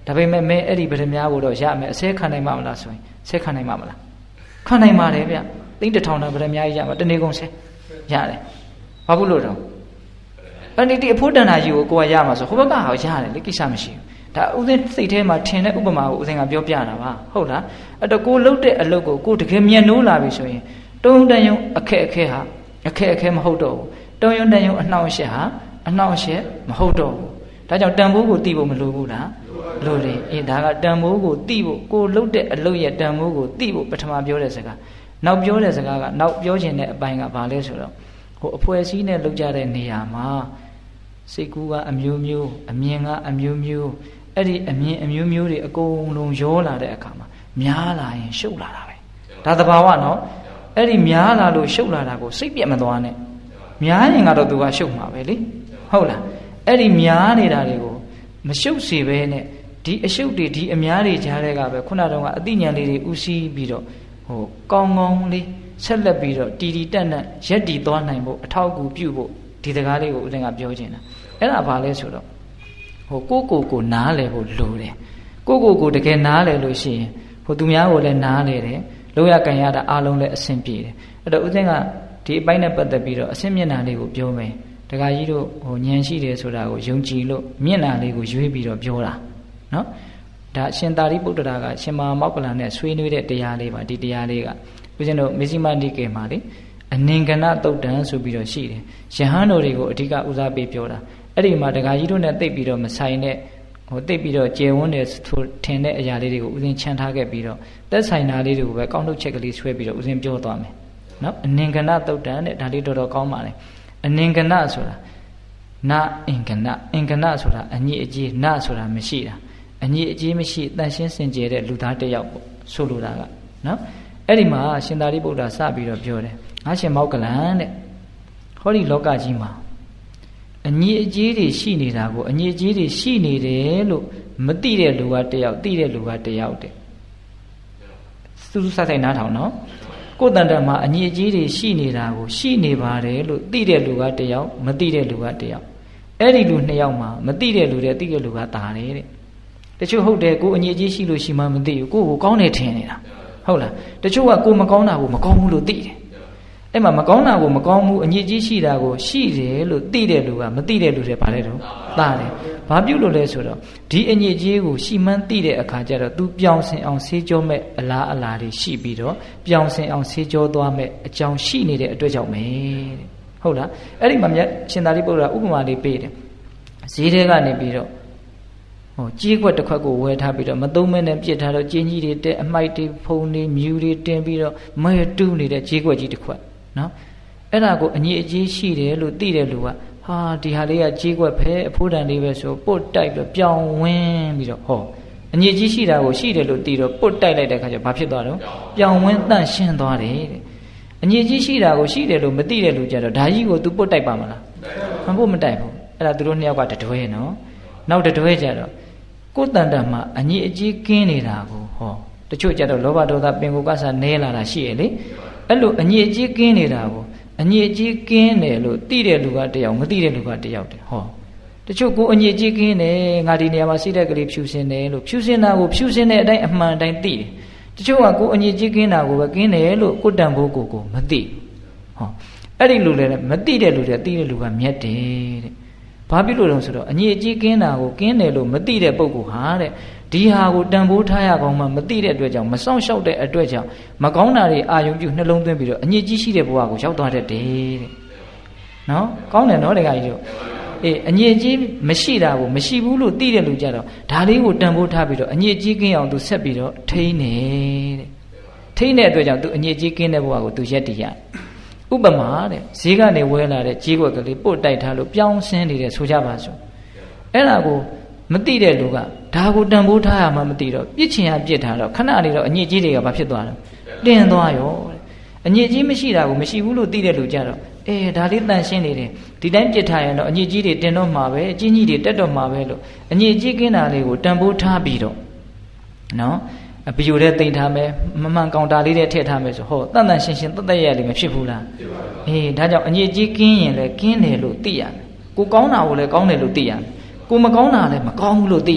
ဒါပေမဲ့မဲအဲ့ဒီဗရမ ्या ကိုတော့ရမယ်အစဲခံနိုင်မှာမလားဆိုရင်ဆဲခံနိုင်မှာမလားခံနိုင်ပါတယ်ဗျသိန်းတစ်ထောင်တန်ဗရမ ्या ကြီးရမှာတနေ့ကုန်ဆဲရတယ်ဘာဖြစ်လို့တော့အဲ့ဒီဒီအဖို့တန်တာကြီးကိုကိုကရမှာဆိုဟိုဘက်ကဟာရတယ်လေကိစ္စမရှိဘူးဒါဥစဉ်စိတ်ထဲမှာထင်တဲ့ဥပမာကိုဥစဉ်ကပြောပြတာပါဟုတ်လားအဲ့တော့ကိုလှုပ်တဲ့အလုပ်ကိုကိုတကယ်မျက်နှိုးလာပြီဆိုရင်တုံးတန်ယုံအခက်အခဲဟာအခက်အခဲမဟုတ်တော့ဘူးတုံးယုံတန်ယုံအနှောင့်အယှက်ဟာအနှောင့်အယှက်မဟုတ်တော့ဘူးဒါကြောင့်တန်ဖိုးကိုသိဖို့မလိုဘူးလားလိုတယ်အေးဒါကတန်ဖိုးကိုသိဖို့ကိုလှုပ်တဲ့အလုပ်ရဲ့တန်ဖိုးကိုသိဖို့ပထမပြောတဲ့စကားနောက်ပြောတဲ့စကားကနောက်ပြောခြင်းတဲ့အပိုင်းကဘာလဲဆိုတော့ဟိုအဖွဲ့အစည်းနဲ့လှုပ်ကြတဲ့နေရာမှာစိတ်ကူးကအမျိုးမျိုးအမြင်ကအမျိုးမျိုးအဲ့ဒီအမြင်အမျိုးမျိုးတွေအကုန်လုံးရောလာတဲ့အခါမှာများလာရင်ရှုပ်လာတာပဲဒါသဘာဝနော်အဲ့ဒီများလာလို့ရှုပ်လာတာကိုစိတ်ပြတ်မသွားနဲ့များရင်ကတော့သူကရှုပ်မှာပဲလေဟုတ်လားအဲ့ဒီများနေတာတွေကိုမရှုပ်စေပဲနဲ့ဒီအရှုပ်တွေဒီအများတွေကြားတဲ့ကပဲခုနတုန်းကအသိဉာဏ်လေးတွေဥစည်းပြီးတော့ဟိုကောင်းကောင်းလေးဆက်လက်ပြီးတော့တီတီတက်တက်ရက်တီသွားနိုင်ဖို့အထောက်အကူပြုဖို့ဒီစကားလေးကိုဦးဇင်းကပြောချင်တာအဲ့ဒါဘာလဲဆိုတော့ဟိုကိုကိုကိုနားလဲဖို့လိုတယ်ကိုကိုကိုတကယ်နားလဲလို့ရှိရင်ဟိုသူများကိုလည်းနားလဲတယ်လောက်ရကန်ရတာအားလုံးလည်းအဆင်ပြေတယ်အဲ့တော့ဦးဇင်းကဒီအပိုင်းနဲ့ပတ်သက်ပြီးတော့အဆင့်မျက်နှာလေးကိုပြောမယ်တခါကြီးတို့ဟိုဉာဏ်ရှိတယ်ဆိုတာကိုယုံကြည်လို့မျက်နှာလေးကိုရွေးပြီးတော့ပြောတာနော်ဒါရှင်သာရိပုတ္တရာကရှင်မဟာမောက္ကလန်နဲ့ဆွေးနွေးတဲ့တရားလေးပါဒီတရားလေးကဦးဇင်းတို့မဇ္ဈိမနိကေမှာလေအနင်္ဂနသုတ်တံဆိုပြီးတော့ရှိတယ်ယဟန်တို့တွေကိုအဓိကဦးစားပေးပြောတာအဲ့ဒီမှာတခါကြီးတို့နဲ့တိတ်ပြီးတော့မဆိုင်တဲ့ဟိုတိတ်ပြီးတော့ကျေဝန်းတယ်ဆိုထင်တဲ့အရာလေးတွေကိုဦးဇင်းချန်ထားခဲ့ပြီးတော့သက်ဆိုင်တာလေးတွေကိုပဲကောင်းထုတ်ချက်ကလေးဆွဲပြီးတော့ဦးဇင်းပြောသွားမယ်နော်အနင်္ဂနသုတ်တံတဲ့ဒါလေးတော်တော်ကောင်းပါလေအနင်္ဂနဆိုတာနာအင်္ဂနအင်္ဂနဆိုတာအညစ်အကြေးနဆိုတာမရှိတာအညစ်အကြေးမရှိတန်ရှင်းစင်ကြယ်တဲ့လူသားတစ်ယောက်ပေါ့ဆိုလိုတာကနော်အဲ့ဒီမှာရှင်သာရိပုတ္တရာစပြီးတော့ပြောတယ်ငါရှင်မောက္ကလန်တဲ့ဟောဒီလောကကြီးမှာအညစ်အကြေးတွေရှိနေတာကိုအညစ်အကြေးတွေရှိနေတယ်လို့မသိတဲ့လူကတစ်ယောက်သိတဲ့လူကတစ်ယောက်တဲ့သူစဆိုင်နားထောင်နော်ကိုယ်တန်တန်မှာအညစ်အကြေးတွေရှိနေတာကိုရှိနေပါတယ်လို့သိတဲ့လူကတစ်ယောက်မသိတဲ့လူကတစ်ယောက်အဲ့ဒီလူနှစ်ယောက်မှာမသိတဲ့လူတဲ့သိတဲ့လူကတာတယ်တဲ့တချို့ဟုတ်တယ်ကိုအညစ်အကြေးရှိလို့ရှိမှမသိဘူးကိုကိုကောင်းတယ်ထင်နေတာဟုတ်လားတချို့ကကိုမကောင်းတာကိုမကောင်းဘူးလို့သိတယ်အဲ့မှာမကောင်းတာကိုမကောင်းဘူးအညစ်အကြေးရှိတာကိုရှိတယ်လို့သိတဲ့လူကမသိတဲ့လူတွေဗါလဲတော့တာတယ်ဘာပြုလို့လဲဆိုတော့ဒီအညစ်အကြေးကိုရှိမှန်းသိတဲ့အခါကျတော့ तू ပြောင်းစင်အောင်ဆေးကြောမဲ့အလားအလာတွေရှိပြီးတော့ပြောင်းစင်အောင်ဆေးကြောသွားမဲ့အကြောင်းရှိနေတဲ့အတွက်ကြောင့်ပဲတဲ့ဟုတ်လားအဲ့ဒီမှာမြတ်ရှင်သာရိပုတ္တရာဥပမာလေးပေးတယ်ဈေးထဲကနေပြီးတော့ဟိုကြေးကွက်တစ်ခွက်ကိုဝယ်ထားပြီးတော့မသုံးမဲနဲ့ပြစ်ထားတော့ကျင်းကြီးတွေတဲ့အမိုက်တွေဖုံတွေမြူတွေတင်ပြီးတော့မဲတူးနေတဲ့ကြေးကွက်ကြီးတစ်ခွက်နော်အဲ့ဒါကိုအညစ်အကြေးရှိတယ်လို့သိတဲ့လူကဟာဒီဟာလေးကကြေးကွက်ပဲအဖိုးတန်လေးပဲဆိုပုတ်တိုက်ပြီးပြောင်းဝင်းပြီးတော့ဟောအညစ်အကြေးရှိတာကိုရှိတယ်လို့သိတော့ပုတ်တိုက်လိုက်တဲ့အခါကျဘာဖြစ်သွားတော့ပြောင်းဝင်းတန့်ရှင်းသွားတယ်တဲ့အညစ်အကြေးရှိတာကိုရှိတယ်လို့မသိတဲ့လူကြတော့ဒါကြီးကို तू ပုတ်တိုက်ပါမလားမပုတ်မတိုက်ဘူးအဲ့ဒါသူတို့နှစ်ယောက်ကတတွဲနော်နောက်တတွဲကြတော့ကိုယ်တန်တန်မှာအညစ်အကြေးကင်းနေတာကိုဟောတချို့ကြတော့လောဘဒေါသပင်ကိုယ်ကစားနဲလာတာရှိရလေအဲ့လိုအညစ်အကြေးကင်းနေတာကိုအညစ်အကြေးကင်းတယ်လို့သိတဲ့လူကတယောက်မသိတဲ့လူကတယောက်တယ်ဟောတချို့ကိုအညစ်အကြေးကင်းတယ်ငါဒီနေရာမှာစိတ်ဓာတ်ကလေးဖြူစင်တယ်လို့ဖြူစင်တာကိုဖြူစင်တဲ့အတိုင်းအမှန်တိုင်းသိတယ်တချို့ကကိုအညစ်အကြေးကင်းတာကိုပဲကင်းတယ်လို့ကိုတန်ဖို့ကိုကိုမသိဟောအဲ့ဒီလူလည်းမသိတဲ့လူတွေသိတဲ့လူကမြတ်တယ်တဲ့ဘာဖြစ်လို့လဲဆိုတော့အညစ်အကြေးကင်းတာကိုကင်းတယ်လို့မသိတဲ့ပုဂ္ဂိုလ်ဟာတဲ့ဒီဟာကိုတန်ဖိုးထားရကောင်းမှမသိတဲ့အတွက်ကြောင့်မဆောင်ရှောက်တဲ့အတွက်ကြောင့်မကောင်းတာတွေအာယုံပြုနှလုံးသွင်းပြီးတော့အညစ်အကြေးရှိတဲ့ဘဝကိုရောက်သွားတတ်တယ်တဲ့နော်ကောင်းတယ်နော်တခါကြီးတို့အေးအညစ်အကြေးမရှိတာကိုမရှိဘူးလို့သိတဲ့လူကြတော့ဒါလေးကိုတန်ဖိုးထားပြီးတော့အညစ်အကြေးကင်းအောင်သူဆက်ပြီးတော့ထိန်းနေတဲ့ထိန်းတဲ့အတွက်ကြောင့်သူအညစ်အကြေးကင်းတဲ့ဘဝကိုသူရက်တည်ရဥပမာတဲ့ဈေးကနေဝဲလာတဲ့ကြေးကွက်ကလေးပို့တိုက်ထားလို့ပြောင်းဆင်းနေတဲ့ဆိုကြပါစို့အဲ့ဒါကိုမသိတဲ့လူကဒါကိုတန်ဖိုးထားရမှမသိတော့ပြစ်ချင်ရပြစ်ထားတော့ခဏနေတော့အညစ်အကြေးတွေကဘာဖြစ်သွားလဲတင်သွားရောအညစ်အကြေးမရှိတာကိုမရှိဘူးလို့သိတဲ့လူကြတော့အေးဒါလေးတန်ရှင်းနေတယ်ဒီတိုင်းပြစ်ထားရင်တော့အညစ်အကြေးတွေတင်တော့မှာပဲအကျဉ်းကြီးတွေတက်တော့မှာပဲလို့အညစ်အကြေးကင်းတာလေးကိုတန်ဖိုးထားပြီးတော့နော်အပီယိုတဲ့တိမ်ထားမယ်မမှန်ကောင်တာလေးတဲ့ထည့်ထားမယ်ဆိုဟောတန်တန်ရှင်းရှင်းတတ်တတ်ရလေးမဖြစ်ဘူးလားဖြစ်ပါဘူးအေးဒါကြောင့်အညစ်အကြေးကင်းရင်လည်းကင်းတယ်လို့သိရမယ်ကိုကောင်းတာကိုလည်းကောင်းတယ်လို့သိရမယ်ကိုမကောင်းတာလည်းမကောင်းဘူးလို့သိရမယ်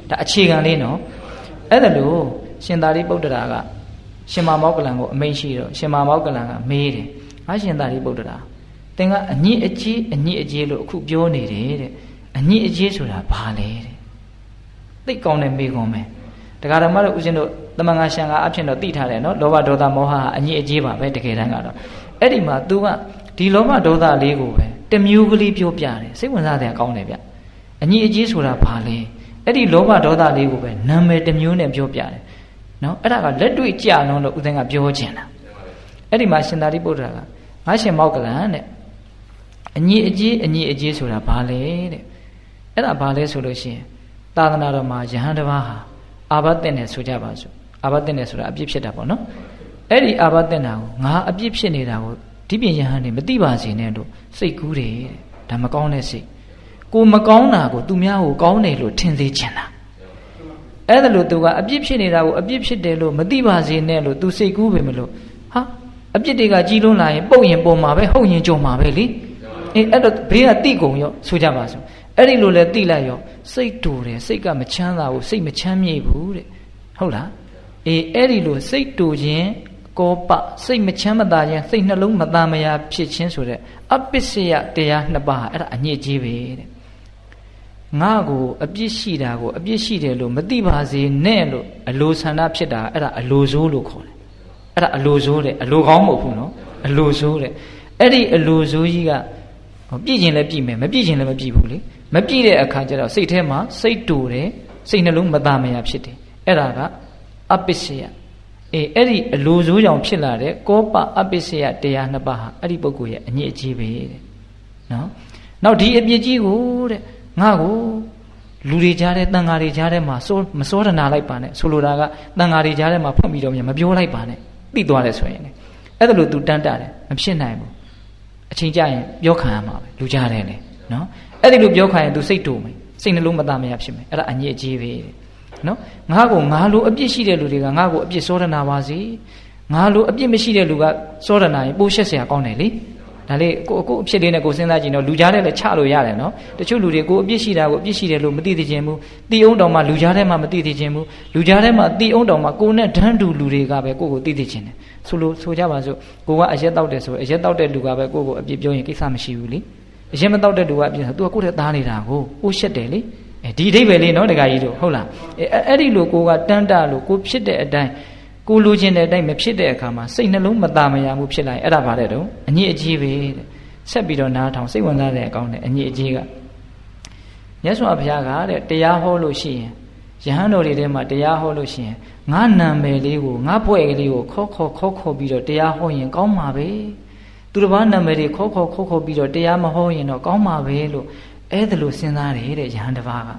ဒါအခြေခံလေးနော်အဲ့ဒါလို့ရှင်သာရိပုတ္တရာကရှင်မမောက္ကလံကိုအမိန့်ရှိတော့ရှင်မမောက္ကလံကမေးတယ်ငါရှင်သာရိပုတ္တရာသင်ကအညစ်အကြေးအညစ်အကြေးလို့အခုပြောနေတယ်တဲ့အညစ်အကြေးဆိုတာဘာလဲတဲ့သိကောင်းတဲ့မေးခွန်းပဲတရားဓမ္မတို့ဦးဇင်းတို့သမန်ငါရှံကအဖြစ်တော့သိထားတယ်နော်လောဘဒေါသမောဟဟာအညစ်အကြေးပါပဲတကယ်တမ်းကတော့အဲ့ဒီမှာ तू ကဒီလောဘဒေါသလေးကိုပဲတမျိုးကလေးပြောပြတယ်စိတ်ဝင်စားစရာကောင်းတယ်ဗျအညစ်အကြေးဆိုတာဘာလဲအဲ့ဒီလောဘဒေါသလေးကိုပဲနာမည်တမျိုးနဲ့ပြောပြတယ်နော်အဲ့ဒါကလက်တွေ့ကြာလုံးလို့ဦးဇင်းကပြောချင်တာအဲ့ဒီမှာရှင်သာရိပုတ္တရာကငါရှင်မောက္ကလံတဲ့အညစ်အကြေးအညစ်အကြေးဆိုတာဘာလဲတဲ့အဲ့ဒါဘာလဲဆိုလို့ရှိရင်သာသနာတော်မှာယဟန်တစ်ပါးဟာအာဘတ်တဲ့နဲ့ဆိုကြပါစို့အာဘတ်တဲ့နဲ့ဆိုတာအပြစ်ဖြစ်တာပေါ့နော်အဲ့ဒီအာဘတ်တဲ့နာကိုငါအပြစ်ဖြစ်နေတာကိုဒီပြင်ယဟန်နေမသိပါစေနဲ့လို့စိတ်ကူးတယ်တဲ့ဒါမကောင်းတဲ့စိတ်ကိုမကောင်းတာကိုသူများကိုကောင်းတယ်လို့ထင်စေချင်တာအဲ့ဒါလို့သူကအပြစ်ဖြစ်နေတာကိုအပြစ်ဖြစ်တယ်လို့မသိပါစေနဲ့လို့သူစိတ်ကူးပဲမလို့ဟာအပြစ်တွေကကြီးလွန်းလာရင်ပုတ်ရင်ပုံမှာပဲဟုတ်ရင်ကြုံမှာပဲလေအေးအဲ့တော့ဘေးကတိကုန်ရောဆိုကြပါစို့အဲ့ဒီလိုလဲတိလိုက်ရောစိတ်တူတယ်စိတ်ကမချမ်းသာဘူးစိတ်မချမ်းမြေ့ဘူးတဲ့ဟုတ်လားအေးအဲ့ဒီလိုစိတ်တူခြင်းကောပစိတ်မချမ်းမသာခြင်းစိတ်နှလုံးမသားမရာဖြစ်ခြင်းဆိုတဲ့အပစ္စယတရားနှစ်ပါးအဲ့ဒါအညစ်အကြေးပဲတဲ့ငါကိုအပြစ်ရှိတာကိုအပြစ်ရှိတယ်လို့မသိပါစေနဲ့လို့အလိုဆန္ဒဖြစ်တာအဲ့ဒါအလိုဆိုးလို့ခေါ်တယ်အဲ့ဒါအလိုဆိုးတယ်အလိုကောင်းမဟုတ်ဘူးနော်အလိုဆိုးတယ်အဲ့ဒီအလိုဆိုးကြီးကပြည့်ခြင်းလည်းပြည့်မယ်မပြည့်ခြင်းလည်းမပြည့်ဘူးလေမပြည့်တဲ့အခါကျတော့စိတ်ထဲမှာစိတ်တူတယ်စိတ်နှလုံးမသားမရာဖြစ်တယ်အဲ့ဒါကအပစ္စယအေးအဲ့ဒီအလိုဆိုးကြောင့်ဖြစ်လာတဲ့ကောပအပစ္စယတရားနှစ်ပါးဟာအဲ့ဒီပုဂ္ဂိုလ်ရဲ့အညစ်အကြေးပဲတဲ့နော်နောက်ဒီအပြစ်ကြီးကိုတဲ့ငါကိုလူတွေကြားတဲ့တန်ဃာတွေကြားထဲမှာစိုးမစောဒနာလိုက်ပါနဲ့ဆိုလိုတာကတန်ဃာတွေကြားထဲမှာဖွင့်ပြီးတော့မပြောလိုက်ပါနဲ့သိသွားတယ်ဆိုရင်လေအဲ့ဒါလို့ तू တန်းတာတယ်မဖြစ်နိုင်ဘူးအချိန်ကြရင်ပြောခံရမှာပဲလူကြားတယ်လေနော်အဲ့ဒီလိုပြောခံရင် तू စိတ်တူမယ်စိတ်နှလုံးမသားမရဖြစ်မယ်အဲ့ဒါအညစ်အကြေးပဲနော်ငါကိုငါလိုအပြစ်ရှိတဲ့လူတွေကငါကိုအပြစ်စောဒနာပါစေငါလိုအပြစ်မရှိတဲ့လူကစောဒနာရင်ပိုးရှက်เสียကောင်းတယ်လေဒါလေးကိုအခုအဖြစ်လေးနဲ့ကိုစဉ်းစားကြည့်တော့လူကြားထဲလည်းချလို့ရတယ်နော်တချို့လူတွေကိုအပြစ်ရှိတာကိုအပြစ်ရှိတယ်လို့မသိသိချင်းဘူးတီအောင်တောင်မှလူကြားထဲမှာမသိသိချင်းဘူးလူကြားထဲမှာတီအောင်တောင်မှကိုနဲ့ဒန်းတူလူတွေကပဲကိုကိုသိသိချင်းတယ်ဆိုလို့ဆိုကြပါစို့ကိုကအရက်တောက်တယ်ဆိုအရက်တောက်တဲ့လူကပဲကိုကိုအပြစ်ပြောရင်ကိစ္စမရှိဘူးလေအရက်မတောက်တဲ့လူကအပြစ်ဆို तू ကကိုယ့်ထဲသားနေတာကိုကိုရှက်တယ်လေအဲဒီအဓိပ္ပာယ်လေးနော်တခါကြီးတို့ဟုတ်လားအဲအဲ့ဒီလိုကိုကတန်းတလို့ကိုဖြစ်တဲ့အတိုင်းကိုလိုချင်တဲ့အတိုင်းမဖြစ်တဲ့အခါမှာစိတ်နှလုံးမသားမရမှုဖြစ်လာရင်အဲ့ဒါဘာလဲတော့အညစ်အကြေးပဲတဲ့ဆက်ပြီးတော့နားထောင်စိတ်ဝင်စားတဲ့အကောင်းတဲ့အညစ်အကြေးကမြတ်စွာဘုရားကတဲ့တရားဟောလို့ရှိရင်ယဟန်တော်တွေထဲမှာတရားဟောလို့ရှိရင်ငါနာမည်လေးကိုငါဘွဲ့ကလေးကိုခေါ်ခေါ်ခေါ်ခေါ်ပြီးတော့တရားဟောရင်ကောင်းမှာပဲသူတစ်ပါးနာမည်တွေခေါ်ခေါ်ခေါ်ခေါ်ပြီးတော့တရားမဟောရင်တော့ကောင်းမှာပဲလို့အဲ့ဒါလို့စဉ်းစားတယ်တဲ့ယဟန်တစ်ပါးက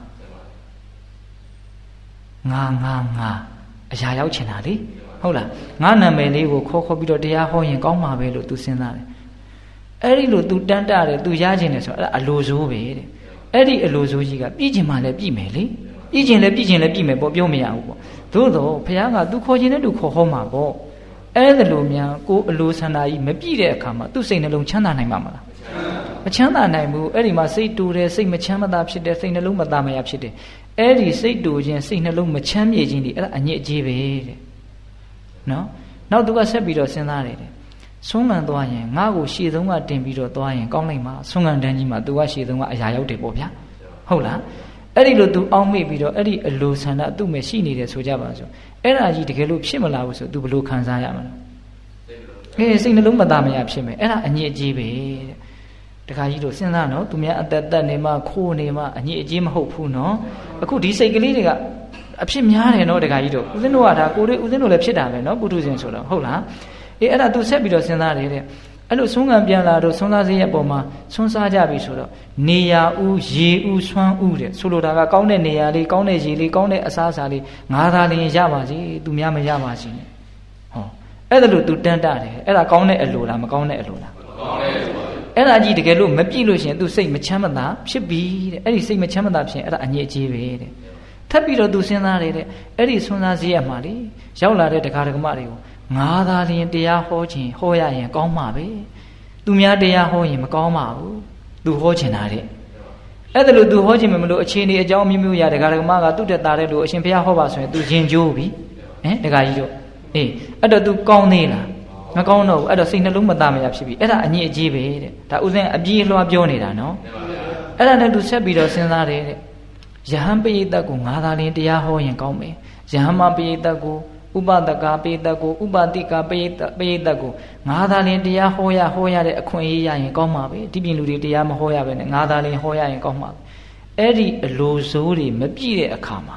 ငါငါငါအရာရောက်ချင်တာလေဟုတ်လားငါနာမည်လေးကိုခေါ်ခေါ်ပြီးတော့တရားဟောရင်ကောင်းမှာပဲလို့ तू စဉ်းစားတယ်အဲ့ဒီလို तू တန်းတာတယ် तू ရချင်တယ်ဆိုတော့အဲ့ဒါအလိုဆိုးပဲတဲ့အဲ့ဒီအလိုဆိုးကြီးကပြည်ချင်မှလည်းပြည်မယ်လေပြည်ချင်လည်းပြည်ချင်လည်းပြည်မယ်ပေါ့ပြောမရဘူးပေါ့သို့တော့ဘုရားက तू ခေါ်ချင်တဲ့ तू ခေါ်ဟောမှာပေါ့အဲ့ဒါလိုများကိုအလိုဆန္ဒကြီးမပြည့်တဲ့အခါမှာ तू စိတ်နှလုံးချမ်းသာနိုင်မှာမလားမချမ်းသာနိုင်ဘူးအဲ့ဒီမှာစိတ်တူတယ်စိတ်မချမ်းမသာဖြစ်တယ်စိတ်နှလုံးမသားမရဖြစ်တယ်အဲ့ဒီစိတ်တူခြင်းစိတ်နှလုံးမချမ်းမြေခြင်းဒီအဲ့ဒါအညစ်အကြေးပဲတဲ့နော်နောက်သူကဆက်ပြီးတော့စဉ်းစားတယ်တဲ့ဆုံးခံသွားရင်ငါ့ကိုရှေ့ဆုံးကတင်ပြီးတော့သွားရင်ကောင်းလိုက်မှာဆုံးခံတန်းကြီးမှာသူကရှေ့ဆုံးကအရာရောက်တယ်ပေါ့ဗျာဟုတ်လားအဲ့ဒီလိုသူအောင်းမိပြီးတော့အဲ့ဒီအလိုဆန္ဒသူ့မဲ့ရှိနေတယ်ဆိုကြပါစို့အဲ့ဒါကြီးတကယ်လို့ဖြစ်မလာဘူးဆိုသူဘယ်လိုခံစားရမလဲအေးစိတ်နှလုံးမသားမရဖြစ်မယ်အဲ့ဒါအညစ်အကြေးပဲတဲ့တခါကြီးတို့စဉ်းစားနော်သူများအသက်သက်နေမှခိုးနေမှအညစ်အကြေးမဟုတ်ဘူးနော်အခုဒီစိတ်ကလေးတွေကအဖြစ်များတယ်နော်တခါကြီးတို့ဦးဇင်းတို့ကဒါကိုလေးဦးဇင်းတို့လည်းဖြစ်တာပဲနော်ပုထုဇဉ်ဆိုတော့ဟုတ်လားအေးအဲ့ဒါသူဆက်ပြီးတော့စဉ်းစားတယ်တဲ့အဲ့လိုဆုံးခံပြန်လာတော့ဆုံးစားစေးရဲ့ပုံမှာဆုံးစားကြပြီဆိုတော့နေရာဦးရေဦးဆွမ်းဦးတဲ့ဆိုလိုတာကကောင်းတဲ့နေရာလေးကောင်းတဲ့ရေလေးကောင်းတဲ့အစားအစာလေးငါးသားလေးရပါစေသူများမရပါစေနဲ့ဟောအဲ့ဒါလို့သူတန်းတာတယ်အဲ့ဒါကောင်းတဲ့အလိုလားမကောင်းတဲ့အလိုလားမကောင်းတဲ့အလိုအဲ့ဒါကြီးတကယ်လို့မပြည့်လို့ရှိရင်သူစိတ်မချမ်းမသာဖြစ်ပြီတဲ့အဲ့ဒီစိတ်မချမ်းမသာဖြစ်ရင်အဲ့ဒါအညစ်အကြေးပဲတဲ့ထပ်ပြီးတော့သူစဉ်းစားတယ်တဲ့အဲ့ဒီဆွမ်းစားစေးရမှာလေရောက်လာတဲ့ဒကာဒကမတွေကိုငါးသားလျင်တရားဟောခြင်းဟောရရင်ကောင်းမှာပဲသူများတရားဟောရင်မကောင်းပါဘူးသူဟောချင်တာတဲ့အဲ့ဒါလို့သူဟောခြင်းမလို့အခြေအနေအကြောင်းအမျိုးမျိုးရဒကာဒကမကသူ့တက်တာတဲ့လို့အရှင်ဘုရားဟောပါဆိုရင်သူရင်ကျိုးပြီဟင်ဒကာကြီးတို့အေးအဲ့တော့ तू ကောင်းသေးလားမကောင်းတော့ဘူးအဲ့တော့စိတ်နှလုံးမသားမရဖြစ်ပြီအဲ့ဒါအညစ်အကြေးပဲတဲ့ဒါဥစဉ်အပြေးလွှားပြောနေတာနော်အဲ့ဒါနဲ့ तू ဆက်ပြီးတော့စဉ်းစားတယ်တဲ့ယဟန်ပိယိတ္တကိုငါသာလင်တရားဟောရင်ကောင်းမယ်ယဟန်မပိယိတ္တကိုဥပဒကာပိယိတ္တကိုဥပတိကာပိယိတ္တပိယိတ္တကိုငါသာလင်တရားဟောရဟောရတဲ့အခွင့်အရေးရရင်ကောင်းမှာပဲဒီပြင်လူတွေတရားမဟောရပဲနဲ့ငါသာလင်ဟောရရင်ကောင်းမှာအဲ့ဒီအလိုစိုးတွေမပြည့်တဲ့အခါမှာ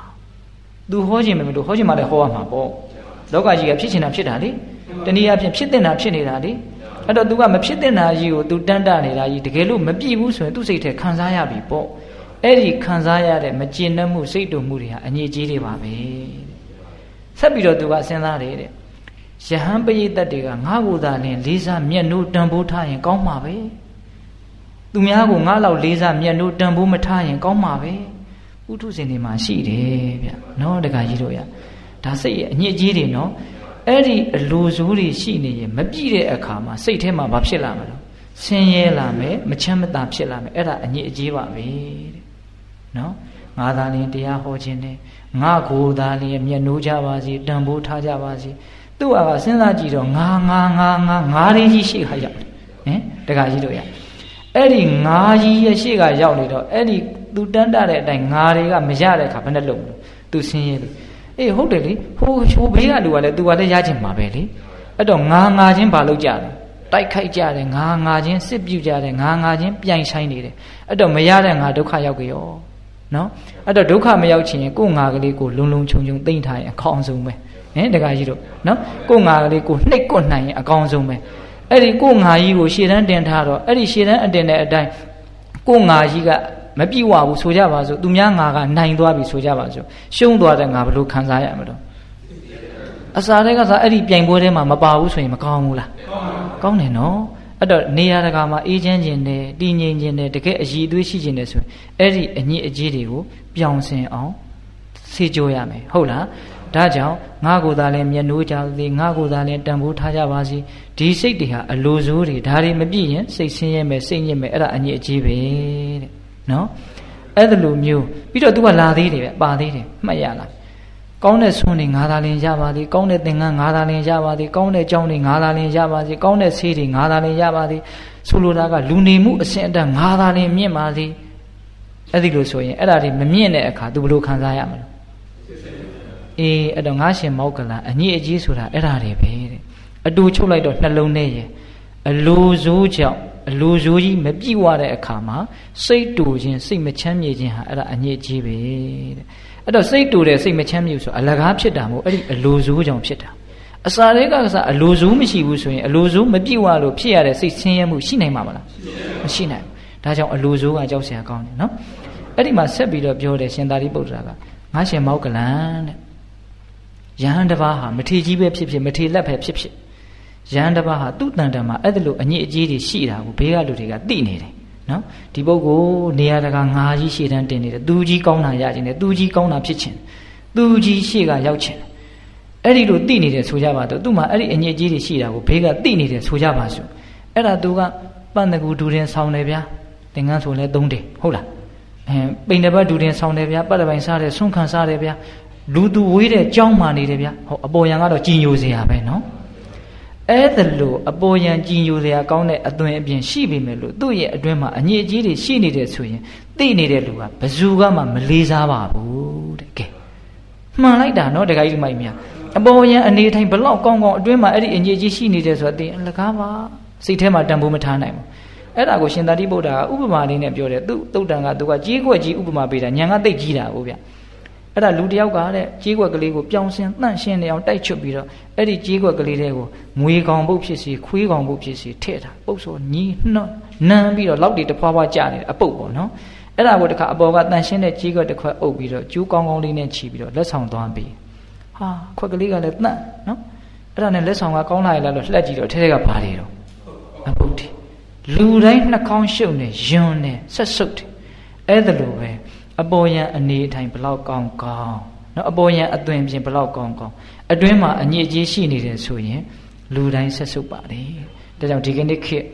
तू ဟောခြင်းမလို့ဟောခြင်းမှလည်းဟောရမှာပေါ့လောကကြီးကဖြစ်ချင်တာဖြစ်တာလေတနည်းအားဖြင့်ဖြစ်တဲ့တာဖြစ်နေတာလေအဲ့တော့ तू ကမဖြစ်တဲ့တာကြီးကို तू တန်းတနေတာကြီးတကယ်လို့မပြည့်ဘူးဆိုရင်သူ့စိတ်ထဲခံစားရပြီပေါ့အဲ့ဒီခံစားရတဲ့မကျေနပ်မှုစိတ်တုန်မှုတွေဟာအငြိကြီးတွေပါပဲဆက်ပြီးတော့ तू ကစဉ်းစားတယ်တဲ့ယဟန်ပရိသတ်တွေကငါ့ကိုသာလင်လေးစားမျက်နှိုးတန်ဖိုးထားရင်ကောင်းမှာပဲသူများကိုငါ့လောက်လေးစားမျက်နှိုးတန်ဖိုးမထားရင်ကောင်းမှာပဲဥထုဇဉ်တွေမှာရှိတယ်ဗျနော်တခါကြီးတို့ရဒါစိတ်ရဲ့အညစ်အကြေးတွေနော်အဲ့ဒီအလိုစိုးတွေရှိနေရင်မပြည့်တဲ့အခါမှာစိတ်ထဲမှာဘာဖြစ်လာမလဲဆင်းရဲလာမယ်မချမ်းမသာဖြစ်လာမယ်အဲ့ဒါအညစ်အကြေးပါပဲတဲ့နော်ငါသာလင်တရားဟောခြင်းနဲ့ငါကိုယ်သာလင်မျက်နှိုးကြပါစေတန်ဖိုးထားကြပါစေသူ့ဟာကစဉ်းစားကြည့်တော့ငါငါငါငါငါရင်းကြီးရှိခါရောက်ဟင်တခါကြီးတို့ရအဲ့ဒီငါကြီးရဲ့ရှေ့ကရောက်နေတော့အဲ့ဒီသူတန်းတတဲ့အတိုင်းငါတွေကမရတဲ့အခါဘယ်နဲ့လုံးသူဆင်းရဲတယ်အေးဟုတ်တယ်လေဟိုဟိုဘေးကလူကလည်းသူကလည်းရချင်မှာပဲလေအဲ့တော့ငါငါချင်းဘာလုပ်ကြလဲတိုက်ခိုက်ကြတယ်ငါငါချင်းစစ်ပြုတ်ကြတယ်ငါငါချင်းပြိုင်ဆိုင်နေတယ်အဲ့တော့မရတဲ့ငါဒုက္ခရောက်ကြရောနော်အဲ့တော့ဒုက္ခမရောက်ချင်ရင်ကိုယ်ငါကလေးကိုလုံလုံခြုံခြုံသိမ့်ထားရင်အကောင်းဆုံးပဲဟင်တခါကြီးတို့နော်ကိုယ်ငါကလေးကိုနှိပ်ကွတ်နိုင်ရင်အကောင်းဆုံးပဲအဲ့ဒီကိုယ်ငါကြီးကိုရှေ့တန်းတင်ထားတော့အဲ့ဒီရှေ့တန်းအတင်တဲ့အတိုင်းကိုယ်ငါကြီးကမပြည့်ဝဘူးဆိုကြပါစို့သူများငါကနိုင်သွားပြီဆိုကြပါစို့ရှုံးသွားတဲ့ငါဘယ်လိုခံစားရမလို့အစာတွေကစားအဲ့ဒီပြိုင်ပွဲထဲမှာမပါဘူးဆိုရင်မကောင်းဘူးလားကောင်းတယ်နော်အဲ့တော့နေရာတကာမှာအေးချမ်းခြင်းနဲ့တည်ငြိမ်ခြင်းနဲ့တကယ်အည်အသွေးရှိခြင်းနဲ့ဆိုရင်အဲ့ဒီအညစ်အကြေးတွေကိုပြောင်းဆင်အောင်ဆေးကြောရမယ်ဟုတ်လားဒါကြောင့်ငါကိုယ်သာလည်းမျက်နှိုးကြစေငါကိုယ်သာလည်းတန်ဖိုးထားကြပါစေဒီစိတ်တွေဟာအလိုစိုးတွေဒါတွေမပြည့်ရင်စိတ်ဆင်းရဲမယ်စိတ်ညစ်မယ်အဲ့ဒါအညစ်အကြေးပဲတဲ့နော်အဲ့ဒါလိုမျိုးပြီးတော့ तू ကလာသေးတယ်ပဲပါသေးတယ်မှတ်ရလားကောင်းတဲ့ဆွန်းတွေငါသာလင်ရပါသည်ကောင်းတဲ့သင်္ကန်းငါသာလင်ရပါသည်ကောင်းတဲ့ကြောင်းတွေငါသာလင်ရပါသည်ကောင်းတဲ့ဆေးတွေငါသာလင်ရပါသည်ဆိုလိုတာကလူနေမှုအဆင့်အတန်းငါသာလင်မြင့်ပါသည်အဲ့ဒီလိုဆိုရင်အဲ့ဒါတွေမမြင့်တဲ့အခါ तू ဘယ်လိုခံစားရမလဲအေးအဲ့တော့ငါရှင်မောက္ကလအညစ်အကြေးဆိုတာအဲ့ဒါတွေပဲတဲ့အတူချုပ်လိုက်တော့နှလုံးထဲရဲ့အလိုစိုးကြောင့်အလိုစိုးကြီးမပြည့်ဝတဲ့အခါမှာစိတ်တူခြင်းစိတ်မချမ်းမြေခြင်းဟာအဲ့ဒါအညစ်အကြေးပဲတဲ့အဲ့တော့စိတ်တူတဲ့စိတ်မချမ်းမြေဆိုအလကားဖြစ်တာမဟုတ်အဲ့ဒီအလိုစိုးကြောင့်ဖြစ်တာအစာတွေကစားအလိုစိုးမရှိဘူးဆိုရင်အလိုစိုးမပြည့်ဝလို့ဖြစ်ရတဲ့စိတ်ဆင်းရဲမှုရှိနိုင်မှာမလားမရှိနိုင်ဘူးဒါကြောင့်အလိုစိုးကကြောက်စရာကောင်းတယ်နော်အဲ့ဒီမှာဆက်ပြီးတော့ပြောတယ်ရှင်သာရိပုတ္တရာကငါရှင်မောက္ကလန်တဲ့ယဟန်တစ်ပါးဟာမထေကြီးပဲဖြစ်ဖြစ်မထေလက်ပဲဖြစ်ဖြစ်ယဟန်တစ်ပါးဟာသူ့တန်တန်မှာအဲ့ဒါလိုအညစ်အကြေးတွေရှိတာကိုဘေးကလူတွေကသိနေတယ်နော်ဒီပုဂ္ဂိုလ်နေရာတကာငါကြီးရှေ့တန်းတင်နေတယ်သူကြီးကောင်းတာရခြင်းတယ်သူကြီးကောင်းတာဖြစ်ခြင်းသူကြီးရှေ့ကရောက်ခြင်းအဲ့ဒီလိုသိနေတယ်ဆိုကြပါတော့သူ့မှာအဲ့ဒီအညစ်အကြေးတွေရှိတာကိုဘေးကသိနေတယ်ဆိုကြပါစို့အဲ့ဒါသူကပန့်တကူဒူရင်ဆောင်းတယ်ဗျာသင်္ကန်းဆိုလဲသုံးတယ်ဟုတ်လားအဲပိန်တပတ်ဒူရင်ဆောင်းတယ်ဗျာပတ်တပိုင်စားတယ်ဆွန့်ခံစားတယ်ဗျာလူသူဝေးတဲ့ကြောင်းမှနေတယ်ဗျာဟောအပေါ်ယံကတော့ကြည်ညိုစရာပဲနော်အဲ့ဒါလို့အပေါ်ယံကြည်ညိုစရာကောင်းတဲ့အသွင်အပြင်ရှိပေမဲ့လို့သူ့ရဲ့အတွင်းမှာအညစ်အကြေးတွေရှိနေတယ်ဆိုရင်သိနေတဲ့လူကဘယ်သူကမှမလေးစားပါဘူးတဲ့ကဲမှန်လိုက်တာနော်တခါကြီးမိုက်မြအပေါ်ယံအနေထိုင်ဘလောက်ကောင်းကောင်းအတွင်းမှာအဲ့ဒီအညစ်အကြေးရှိနေတယ်ဆိုတာသိအလကားပါစိတ်ထဲမှာတန်ဖိုးမထားနိုင်ဘူးအဲ့ဒါကိုရှင်သာရိပုတ္တရာကဥပမာလေးနဲ့ပြောတယ်သူသုတ်တန်ကသူကကြီးခွက်ကြီးဥပမာပေးတာညာကသိကြီးတာဟုတ်ဗျအဲ့ဒါလူတယောက်ကတဲ့ကြေးကွက်ကလေးကိုပြောင်းစင်တန့်ရှင်းနေအောင်တိုက်ချွတ်ပြီးတော့အဲ့ဒီကြေးကွက်ကလေးတွေကိုငွေကောင်ပုတ်ဖြစ်စီခွေးကောင်ပုတ်ဖြစ်စီထည့်တာပုတ်ဆိုညီနှောနမ်းပြီးတော့လောက်တွေတဖွာဖွာကျနေတယ်အပုတ်ပေါ့နော်အဲ့ဒါကိုတခါအပေါ်ကတန့်ရှင်းတဲ့ကြေးကွက်တစ်ခွက်အုပ်ပြီးတော့ကျူးကောင်းကောင်းလေးနဲ့ခြီးပြီးတော့လက်ဆောင်သွားပြီးဟာခွက်ကလေးကလည်းတန့်နော်အဲ့ဒါနဲ့လက်ဆောင်ကကောင်းလာရလားလို့လှက်ကြည့်တော့ထဲထဲကဘာတွေတော့အပုတ်တွေလူတိုင်းနှာခေါင်းရှုပ်နေယွန်းနေဆက်ဆုပ်တယ်အဲ့ဒါလိုပဲအပေါ်ယံအနေအထိုင်ဘလောက်ကောင်းကောင်းနော်အပေါ်ယံအသွင်ပြင်ဘလောက်ကောင်းကောင်းအတွင်းမှာအညစ်အကြေးရှိနေတယ်ဆိုရင်လူတိုင်းဆက်ဆုပ်ပါတယ်ဒါကြောင့်ဒီကနေ့ခေတ်န